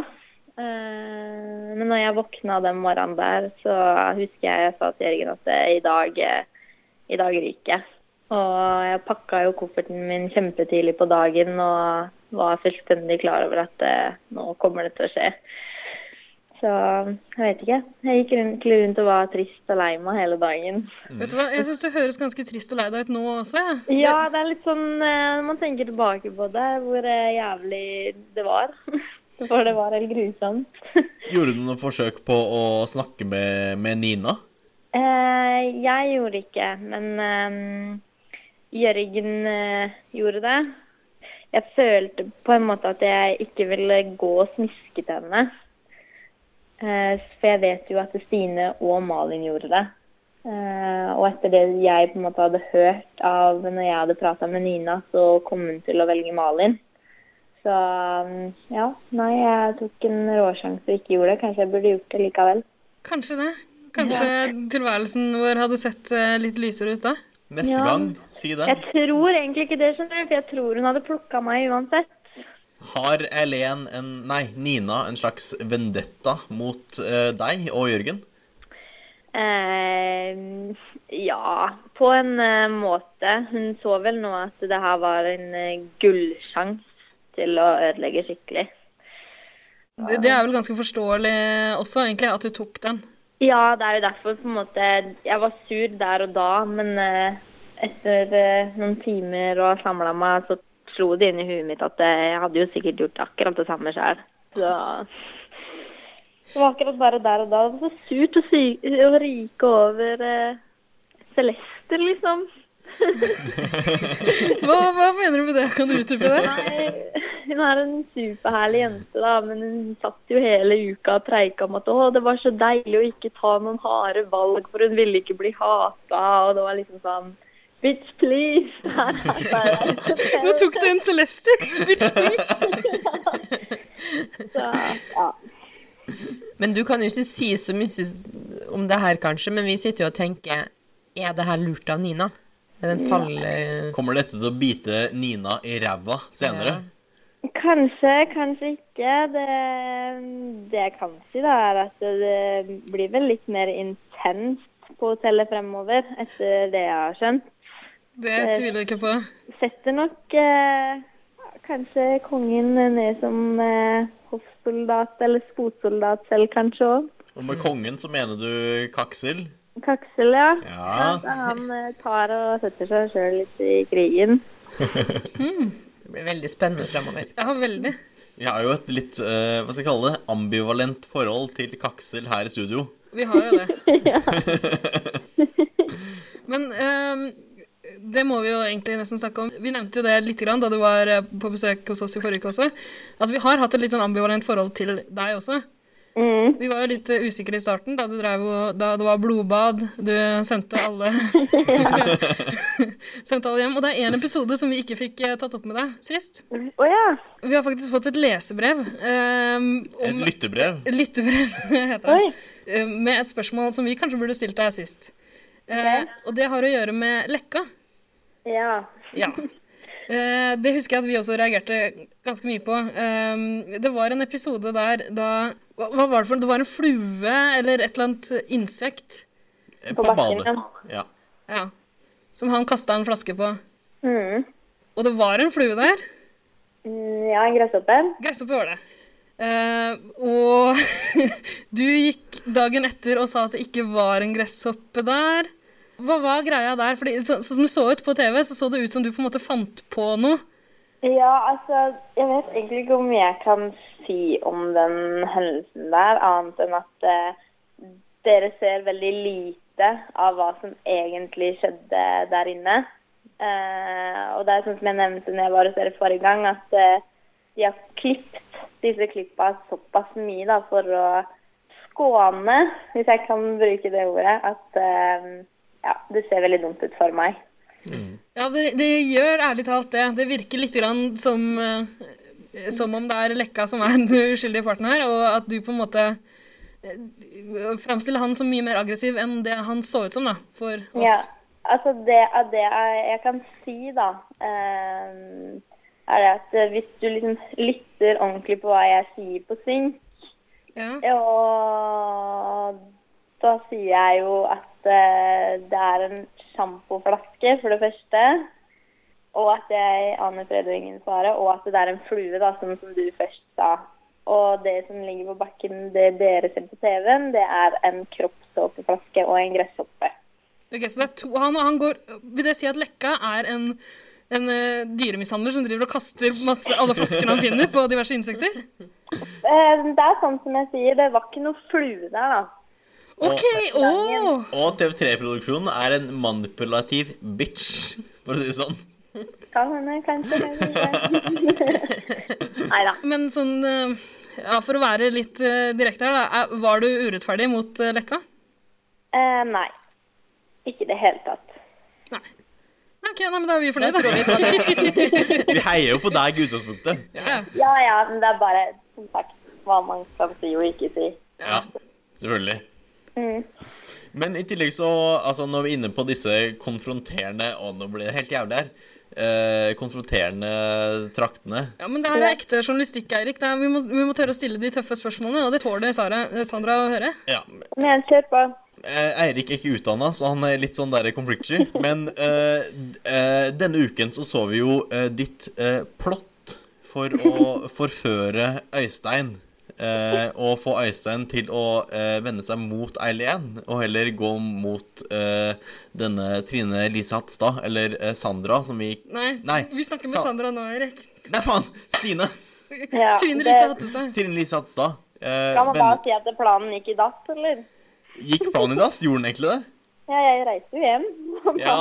Men når jeg våkna den morgenen der, så husker jeg sa til Jørgen at i dag ryker jeg. Og jeg pakket jo kofferten min kjempetidlig på dagen, og var fullstendig klar over at nå kommer det til å skje. Så jeg vet ikke. Jeg gikk rundt og var trist og lei meg hele dagen. Vet du hva, jeg synes du høres ganske trist og lei deg ut nå også. Ja, det er litt sånn, når man tenker tilbake på det, hvor jævlig det var. For det var helt grusomt. Gjorde du noen forsøk på å snakke med Nina? Jeg gjorde ikke, men Jørgen gjorde det. Jeg følte på en måte at jeg ikke ville gå og smiske til henne. For jeg vet jo at Stine og Malin gjorde det. Og etter det jeg på en måte hadde hørt av når jeg hadde pratet med Nina, så kom hun til å velge Malin. Så ja, nei, jeg tok en råsjans og ikke gjorde det. Kanskje jeg burde gjort det likevel. Kanskje det. Kanskje tilværelsen vår hadde sett litt lysere ut da. Neste gang, si det. Jeg tror egentlig ikke det, skjønner du, for jeg tror hun hadde plukket meg uansett. Har Nina en slags vendetta mot deg og Jørgen? Ja, på en måte. Hun så vel nå at det her var en gullsjans til å ødelegge skikkelig. Det er vel ganske forståelig også, egentlig, at du tok den. Ja, det jo derfor på en måte jeg var sur der og da, men etter noen timer og samlet meg, så slo det inn i huet mitt at jeg hadde jo sikkert gjort akkurat det samme selv. Så det var akkurat bare der og da. Det var så surt å ryke over Celeste, liksom. Hva mener du med det? Kan du utdype det? Nei, hun en superherlig jente da, men hun satt jo hele uka og preika om at det var så deilig å ikke ta noen harde valg, for hun ville ikke bli hatet, og det var liksom sånn, bitch, please. Nå tok du en Celeste, bitch, please. Så, ja. Men du kan jo ikke si så mye om det her kanskje, men vi sitter jo og tenker, det her lurt av Nina? Den Kommer dette til å bite Nina i ræva senere? Ja. Kanskje ikke. Det jeg kan si da, at det blir vel litt mer intenst på hotellet fremover, etter det jeg har skjønt. Det tviler jeg ikke på. Setter nok kanskje kongen ned som hoffsoldat eller spotsoldat selv kanskje også. Og med kongen så mener du Kaksel? Kaksel, ja. Ja. Han tar og setter seg selv litt i krigen. Det blir veldig spennende fremover. Ja, veldig. Jeg har jo et litt, hva skal jeg kalle det, ambivalent forhold til Kaksel her i studio. Vi har jo det. Men det må vi jo egentlig nesten snakke om. Vi nevnte jo det litt grann da du var på besøk hos oss i forrige uke også, at vi har hatt et litt sånn ambivalent forhold til deg også. Vi var jo litt usikre i starten da da det var blodbad, du sendte alle hjem, og det en episode som vi ikke fikk tatt opp med deg sist. Ja. Vi har faktisk fått et lesebrev et lyttebrev? Et lyttebrev heter det, med et spørsmål som vi kanskje burde stilt deg sist. Og det har å gjøre med Lekka. Ja. Det husker jeg at vi også reagerte ganske mye på. Det var en episode der da, hva var det for? Det var en flue eller et eller annet insekt på badet. Ja. Som han kastet en flaske på. Og det var en flue der. Ja, en gresshoppe. Gresshoppe var det. Og du gikk dagen etter og sa at det ikke var en gresshoppe der. Hva var greia der? Fordi, som du så ut på TV, så det ut som du på en måte fant på noe. Ja, altså, jeg vet egentlig ikke om jeg kan si om den hendelsen der, annet enn at dere ser veldig lite av hva som egentlig skjedde der inne. Og det sånn som jeg nevnte når jeg var hos dere forrige gang, at de har klippet disse klippene såpass mye da, for å skåne, hvis jeg kan bruke det ordet, at det ser veldig dumt ut for meg. Ja, det gjør ærlig talt det. Det virker litt grann som om det Lekka som den uskyldige parten her, og at du på en måte fremstiller han som mye mer aggressiv enn det han så ut som da, for oss. Ja, altså det jeg kan si da, det at hvis du liksom lytter ordentlig på hva jeg sier på synk, og da sier jeg jo at det en sjampoflaske for det første, og at jeg aner fred og ingen fare, og at det en flue da, som du først sa. Og det som ligger på bakken, det dere ser på TV-en, det en kroppssåpeflaske og en gresshoppe. Ok, så det to. Han går, vil det si at Lekka en dyremishandler som driver og kaster alle flaskene han finner på diverse insekter? Det sånn som jeg sier, det var ikke noe flue der da. Ok, Og TV3-produksjonen en manipulativ bitch, for å si det sånn. Kan henne, kanskje. Neida. Men sånn, for å være litt direkte her da, var du urettferdig mot Lekka? Nei, ikke det hele tatt. Nei. Ok, men da vi fornøyd. Vi heier jo på deg, utgangspunktet. Ja, men det bare, som sagt, hva man skal si og ikke si. Ja, selvfølgelig. Men i tillegg så, altså når vi inne på disse konfronterende, og nå blir det helt jævlig her, konfronterende traktene. Ja, men det her ekte journalistikk, Eirik. Vi må tørre å stille de tøffe spørsmålene, og det tåler Sandra å høre. Ja. Men kjør på. Eirik ikke utdannet, så han litt sånn der konfliktsky. Men denne uken så vi jo ditt plott for å forføre Øystein. og få Øystein til å vende seg mot Eileen, og heller gå mot denne Trine Lise Hatstad, eller Sandra, som vi... Nei, vi snakker med Sandra nå, Erik. Nei, faen! Stine! Ja, Trine Lise Hatstad. Trine Lise Hatstad. Kan man bare si at planen gikk i dass, eller? Gikk planen i dass? Gjorde den egentlig det? Ja, jeg reiste jo hjem. Ja.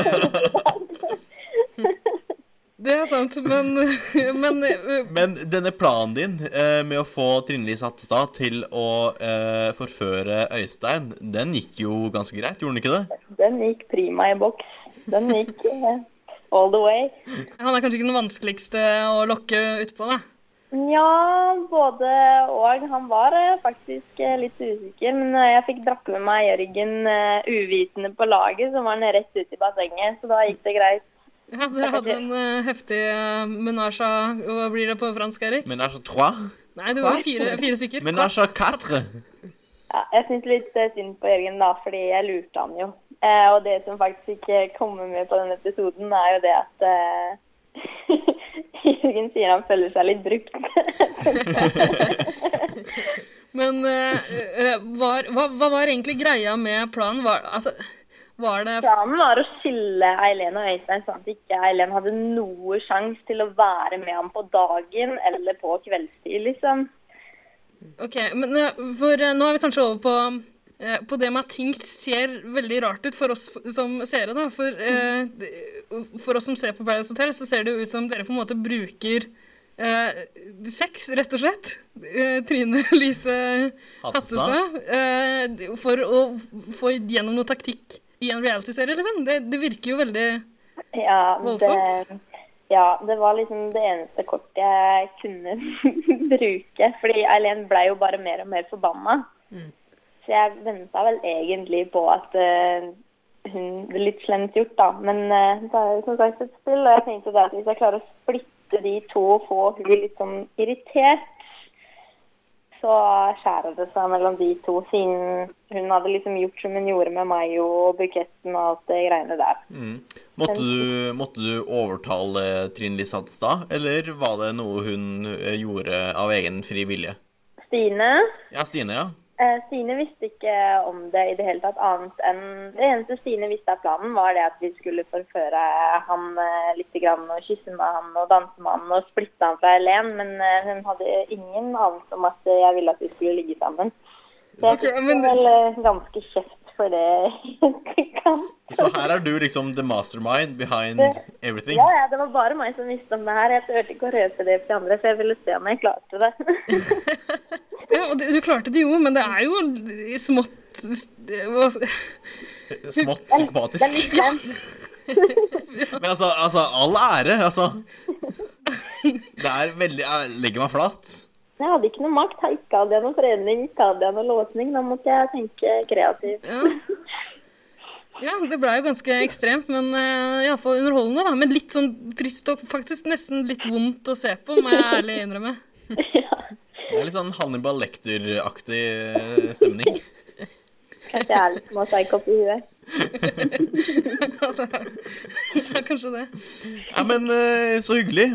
Det sant, men denne planen din med å få Trine Lise Hatstad til å forføre Øystein, den gikk jo ganske greit, gjorde den ikke det? Den gikk prima i boks. Den gikk all the way. Han kanskje ikke den vanskeligste å lokke utpå, da? Ja, både og. Han var faktisk litt usikker, men jeg fikk dratt med meg Jørgen uvitende på laget, som var rett ut i bassenget, så da gikk det greit. Ja, dere hadde en heftig menage, hva blir det på fransk, Erik? Menage à trois? Nei, det var fire stykker. Menage à quatre? Ja, jeg synes litt synd på Jørgen da, fordi jeg lurte han jo. Og det som faktisk ikke kommer med på denne episoden er jo det at Jørgen sier han føler seg litt brukt. Men hva var egentlig greia med planen? Planen var å skille Eileen og Øystein sånn at ikke Eileen hadde noe sjans til å være med ham på dagen eller på kveldstid, liksom. Ok, men nå er vi kanskje over på det med at ting ser veldig rart ut for oss som seere, da. For oss som ser på Paradise Hotel, så ser det jo ut som dere på en måte bruker sex, rett og slett. Trine Lise Hatstad. For å få gjennom noe taktikk i en reality-serie, liksom. Det virker jo veldig voldsomt. Det var liksom det eneste kortet jeg kunne bruke, fordi Eileen ble jo bare mer og mer forbannet. Så jeg ventet vel egentlig på at hun ble litt slemt gjort, da. Men det er jo som sagt et spill, og jeg tenkte at hvis jeg klarer å splitte de to og få hun litt sånn irritert, så skjærer det seg mellom de to, siden hun hadde liksom gjort som hun gjorde med meg og buketten og alt det greiene der. Måtte du overtale Trine Lise Hatstad, eller var det noe hun gjorde av egen fri vilje? Stine? Ja, Stine, ja. Stine visste ikke om det i det hele tatt, annet enn det eneste Stine visste av planen var det at vi skulle forføre han litt grann og kysse med han og danse med han og splitte han fra Eileen, men hun hadde ingen anelse om at jeg ville at vi skulle ligge sammen. Så jeg fikk vel ganske kjeft for det. Så her er du liksom the mastermind behind everything? Ja, det var bare meg som visste om det her. Jeg turte ikke å røpe det for andre, for jeg ville se om jeg klarte det. Ja, og du klarte det jo, men det er jo smått sympatisk. Det er litt slemt. Men altså, all ære, altså. Det er veldig, jeg legger meg flatt. Jeg hadde ikke noe makt, ikke hadde jeg noe trening, ikke hadde jeg noe låsning, da måtte jeg tenke kreativt. Ja, det ble jo ganske ekstremt, men i alle fall underholdende da, men litt sånn trist og faktisk nesten litt vondt å se på, må jeg ærlig innrømme. Det er litt sånn Hannibal Lecter-aktig stemning. Kanskje jeg er litt små psykopp i huet. Ja, kanskje det. Ja, men så hyggelig.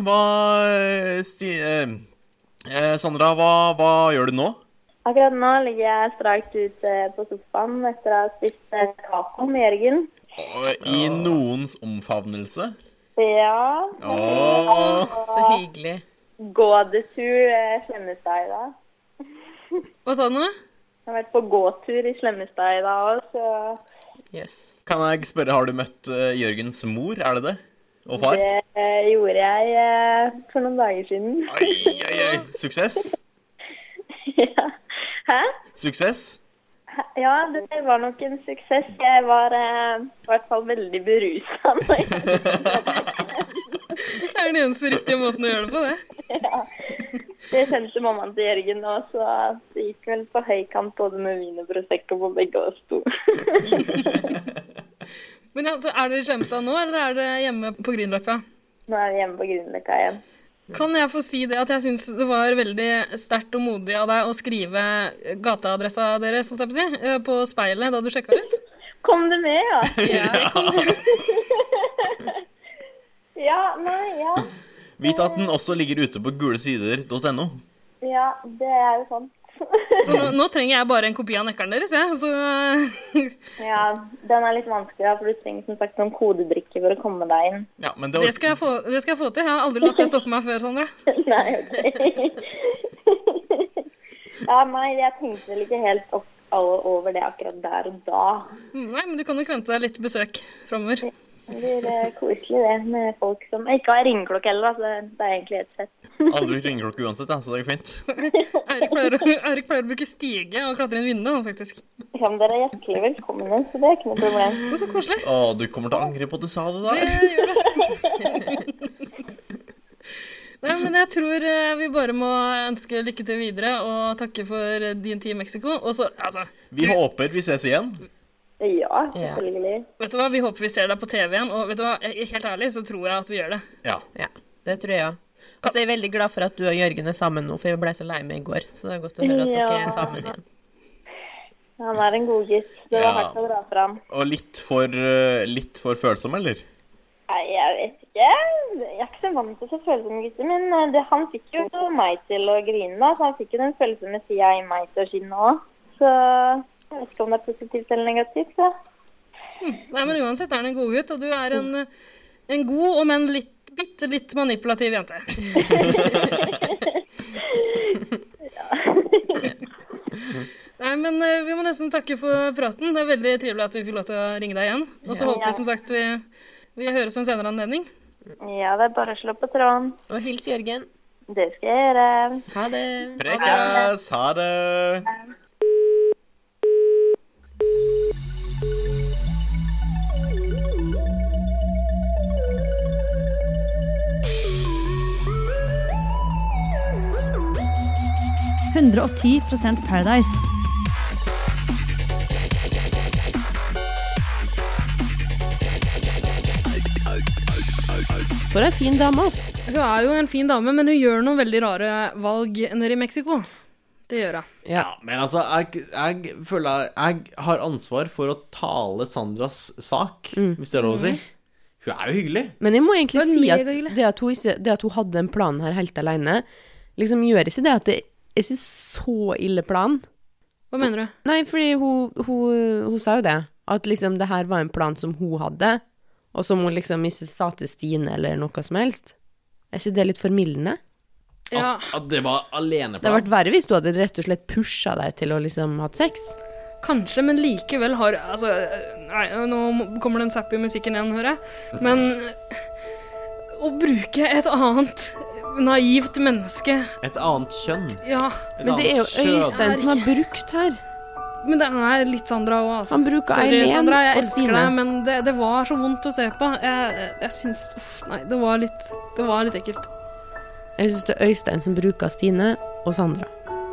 Sandra, hva gjør du nå? Akkurat nå ligger jeg strakt ut på sofaen etter å ha spist kaffe med Jørgen. I noens omfavnelse? Ja. Så hyggelig. Gådetur Slemmestad i dag. Hva sa du nå? Jeg har vært på gåtur i Slemmestad i dag også. Yes. Kan jeg spørre, har du møtt Jørgens mor, er det det? Og far? Det gjorde jeg for noen dager siden. Oi. Suksess? Ja. Hæ? Suksess? Ja, det var nok en suksess. Jeg var i hvert fall veldig beruset. Det er den eneste riktige måten å gjøre det på, det. Ja, det kjente mammaen til Jørgen også, så det gikk vel på høykant både med vin og prosecco på begge oss to. Men altså, er dere i Skjemstad nå, eller er det hjemme på Grünerløkka? Nå er vi hjemme på Grünerløkka igjen. Kan jeg få si det at jeg synes det var veldig sterkt og modig av deg å skrive gateadressa deres, holdt jeg på å si, på speilet da du sjekket ut? Kom du med, ja? Ja, jeg kom med. Ja. Vit at den også ligger ute på gulesider.no. Ja, det jo sant. Så nå trenger jeg bare en kopi av nøkkelen deres, ja. Så... Ja, den litt vanskelig, for du trenger som sagt noen kodebrikker for å komme deg inn. Ja, men det skal jeg få til. Jeg har aldri latt det stoppe meg før, Sandra. Nei, ok. Ja, nei, jeg tenkte vel ikke helt over det akkurat der og da. Nei, men du kan nok vente deg litt besøk fremover. Det blir koselig det, med folk som ikke har ringeklokke heller, så det egentlig helt fett. Aldri ringeklokke uansett, så det fint. Erik pleier å bruke stige og klatre inn vinduet, faktisk. Ja, men dere hjertelig velkommen, så det ikke noe problem. Det så koselig. Du kommer til å angre på at du sa det der. Det gjør det. Nei, men jeg tror vi bare må ønske lykke til videre, og takke for din tid i Mexico. Og så, altså... Vi håper vi ses igjen. Ja, selvfølgelig. Vet du hva, vi håper vi ser deg på TV igjen, og vet du hva, helt ærlig så tror jeg at vi gjør det. Ja, det tror jeg også. Altså, jeg veldig glad for at du og Jørgen sammen nå, for jeg ble så lei meg i går, så det godt å høre at dere sammen igjen. Han en god gutt, det var hardt å dra fram. Og litt for følsom, eller? Nei, jeg vet ikke. Jeg ikke så vant til så følsomme gutter, men han fikk jo meg til å grine da, så han fikk jo den følsomme siden i meg til å skinne også. Så... Jeg vet ikke om det positivt eller negativt, så. Nei, men uansett han en god gutt, og du en god, men bitte litt manipulativ jente. Nei, men vi må nesten takke for praten. Det veldig trivelig at vi fikk lov til å ringe deg igjen. Og så håper vi som sagt vi høres på en senere anledning. Ja, det bare å slå på tråden. Og hils Jørgen. Det skal jeg gjøre. Ha det. Prekas, ha det. 110% Paradise. For en fin dame, ass. Hun jo en fin dame, men hun gjør noen veldig rare valg nede i Mexico. Det gjør hun. Ja, men altså, jeg føler jeg har ansvar for å tale Sandras sak, hvis det lov å si. Hun jo hyggelig. Men jeg må egentlig si at det at hun hadde en plan her helt alene, liksom gjør ikke det at det ikke så ille plan. Hva mener du? Nei, fordi hun sa jo det, at liksom det her var en plan som hun hadde, og som hun liksom ikke sa til Stine eller noe som helst. Ikke det litt formildende? Ja. At det var aleneplan? Det hadde vært verre hvis du hadde rett og slett pushet deg til å liksom hatt sex. Kanskje, men likevel har... Altså, nei, nå kommer den sappy musikken igjen, hører jeg. Men å bruke et annet naivt menneske... Et annet kjønn? Ja. Men det jo Øystein som har brukt her. Men det litt Sandra også, altså. Han bruker Sorry, Eileen Sandra, jeg og elsker Stine. deg, men det var så vondt å se på. Jeg synes... Nei, det var litt ekkelt. Jeg synes det Øystein som bruker Stine og Sandra.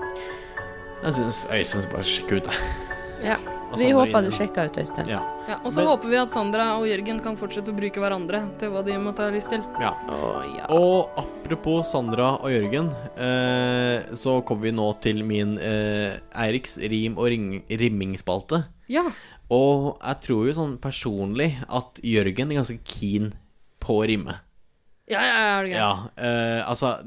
Jeg synes Øystein skal bare sjekke ut det. Ja, vi håper du sjekker ut Øystein. Ja. Ja, og så håper vi at Sandra og Jørgen kan fortsette å bruke hverandre til hva de måtte ha lyst til. Ja. Og apropos Sandra og Jørgen, så kommer vi nå til min Eiriks rim- og rimmingsspalte. Ja. Og jeg tror jo sånn personlig at Jørgen ganske keen på å rimme. Ja, det ja. Altså,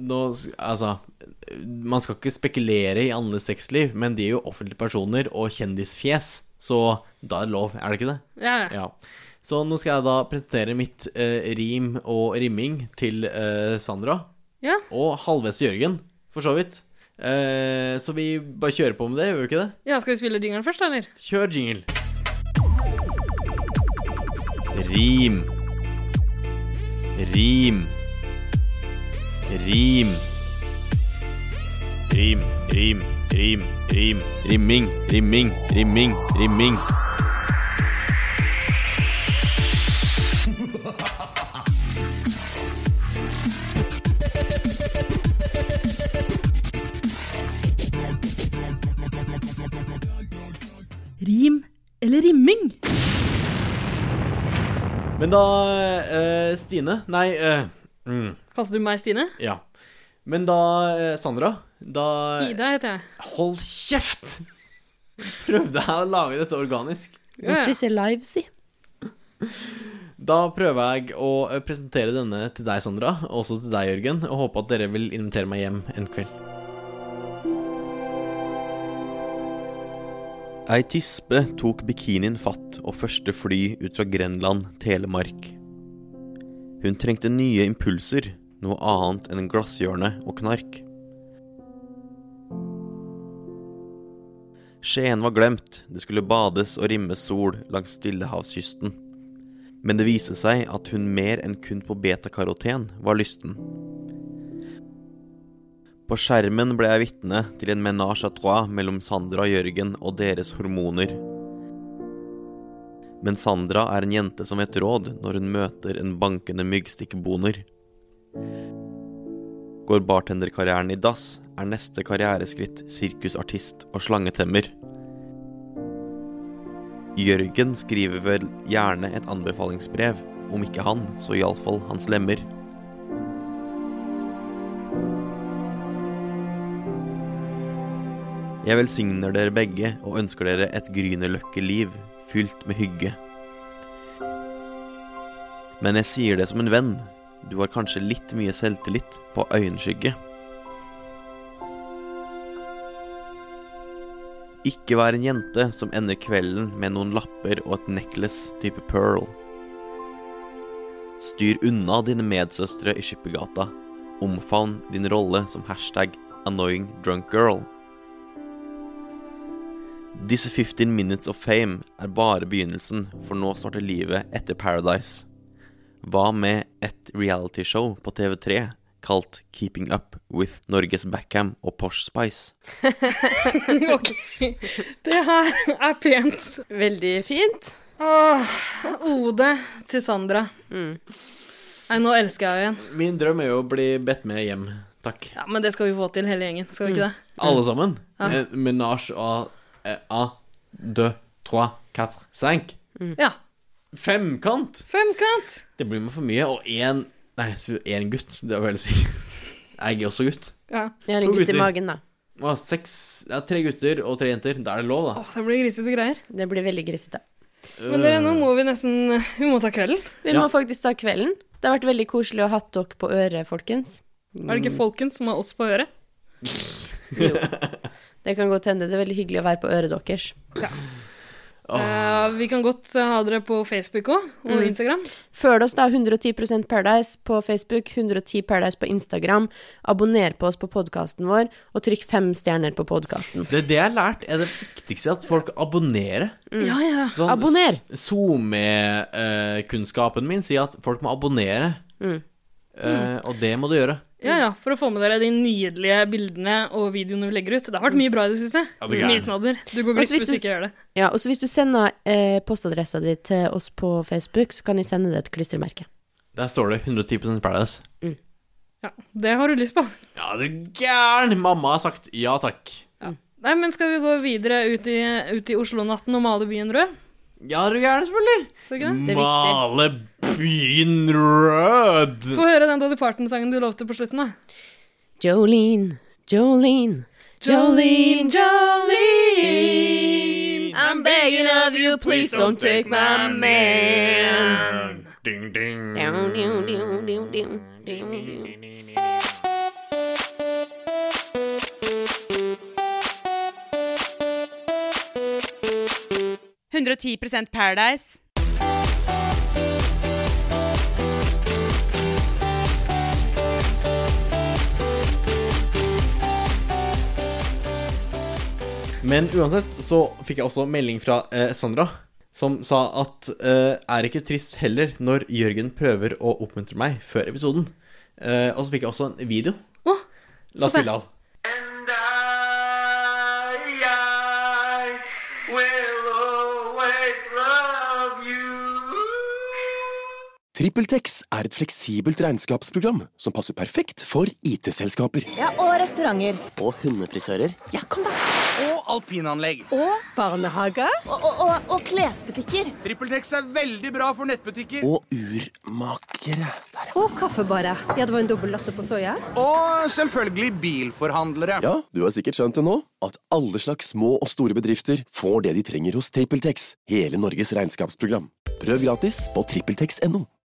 man skal ikke spekulere i andres sexliv, men de jo offentlige personer og kjendisfjes, så da det lov, det ikke det? Ja. Så nå skal jeg da presentere mitt rim og rimming til Sandra. Ja. Og halvveis til Jørgen, for så vidt. Så vi bare kjører på med det, gjør vi ikke det? Ja, skal vi spille jinglen først, eller? Kjør jingle. Rim. Rim. Rim. Rim, rim, rim, rim. Rimming, rimming, rimming, rimming. Rim eller rimming? Men da, Stine, nei, Kalte du meg Stine? ja. Men da, Sandra, da... Ida heter jeg. Hold kjeft! Prøvde jeg å lage dette organisk? Ja. Ikke live, si. Da prøver jeg å presentere denne til deg, Sandra, og også til deg, Jørgen, og håper at dere vil invitere meg hjem en kveld. Ei tispe tok bikinien fatt og første fly ut fra Grenland, Telemark. Hun trengte nye impulser, noe annet enn glasshjørne og knark. Skien var glemt, det skulle bades og rimmes sol langs Stillehavskysten. Men det viste seg at hun mer enn kun på beta-karoten var lysten. På skjermen ble jeg vitne til en ménage à trois mellom Sandra og Jørgen og deres hormoner. Men Sandra en jente som vet råd når hun møter en bankende myggstikkboner. Går bartenderkarrieren i dass, neste karriereskritt sirkusartist og slangetemmer. Jørgen skriver vel gjerne et anbefalingsbrev, om ikke han, så i alle fall hans lemmer. Jeg velsigner dere begge og ønsker dere et gryneløkkeliv, fylt med hygge. Men jeg sier det som en venn, du har kanskje litt mye selvtillit på øyenskygge. Ikke vær en jente som ender kvelden med noen lapper og et necklace type pearl. Styr unna dine medsøstre i Skippergata. Omfavn din rolle som #AnnoyingDrunkGirl. Disse 15 minutes of fame bare begynnelsen, for nå starter livet etter Paradise. Hva med et realityshow på TV3 kalt Keeping Up with Norges Beckham og Posh Spice? Ok, det her pent. Veldig fint. Ode til Sandra. Nei, nå elsker jeg igjen. Min drøm jo å bli bedt med hjem, takk. Ja, men det skal vi få til hele gjengen, skal vi ikke det? Alle sammen? Ja. Ménage à deux, trois, quatre, cinq. Ja. Femkant. Det blir med for mye, og en gutt, det vel sikkert. Jeg også gutt. Ja. Jeg har en gutt i magen da. 3 gutter og 3 jenter, da det lov da. Det blir grisete greier. Det blir veldig grisete. Men dere, nå må vi må ta kvelden. Vi må faktisk ta kvelden. Det har vært veldig koselig å ha hatt dere på øret, folkens. Det ikke folkens som har oss på øret? Jo. Det kan godt hende. Det veldig hyggelig å være på øret deres. Ja. Vi kan godt ha dere på Facebook også, og Instagram. Følg oss da 110% Paradise på Facebook, 110 Paradise på Instagram. Abonner på oss på podcasten vår, og trykk 5 stjerner på podcasten. Det jeg har lært det viktigste, at folk abonnerer. Ja, sånn, abonner. Zoom-kunnskapen min sier at folk må abonnere. Og det må du gjøre. Ja, for å få med dere de nydelige bildene og videoene vi legger ut. Det har vært mye bra i det siste. Mye snadder. Du går glipp hvis du ikke gjør det. Ja, og så hvis du sender postadressa di til oss på Facebook, så kan jeg sende det et klistremerke. Der står det 110% Paradise. Ja, det har du lyst på. Ja, det gæren! Mamma har sagt ja takk. Ja. Nei, men skal vi gå videre ut i Oslo-natten og male byen rød? Ja, det gæren selvfølgelig. Male byen rød. Få høre den Dolly Parton-sangen du lovte på slutten da. Jolene, Jolene, Jolene, Jolene, I'm begging of you, please don't take my man. Ding, ding. Down, down, down, down, down, down. 110% Paradise. Men uansett så fikk jeg også melding fra Sandra, som sa at ikke trist heller når Jørgen prøver å oppmuntre meg før episoden. Og så fikk jeg også en video. La oss spille av. TrippelTex et fleksibelt regnskapsprogram som passer perfekt for IT-selskaper. Ja, og restauranter. Og hundefrisører. Ja, kom da. Og alpinanlegg. Og barnehage. Og klesbutikker. TrippelTex veldig bra for nettbutikker. Og urmakere. Og kaffebare. Ja, det var en dobbelt latte på soja. Og selvfølgelig bilforhandlere. Ja, du har sikkert skjønt det nå, at alle slags små og store bedrifter får det de trenger hos TrippelTex, hele Norges regnskapsprogram. Prøv gratis på TrippelTex.no.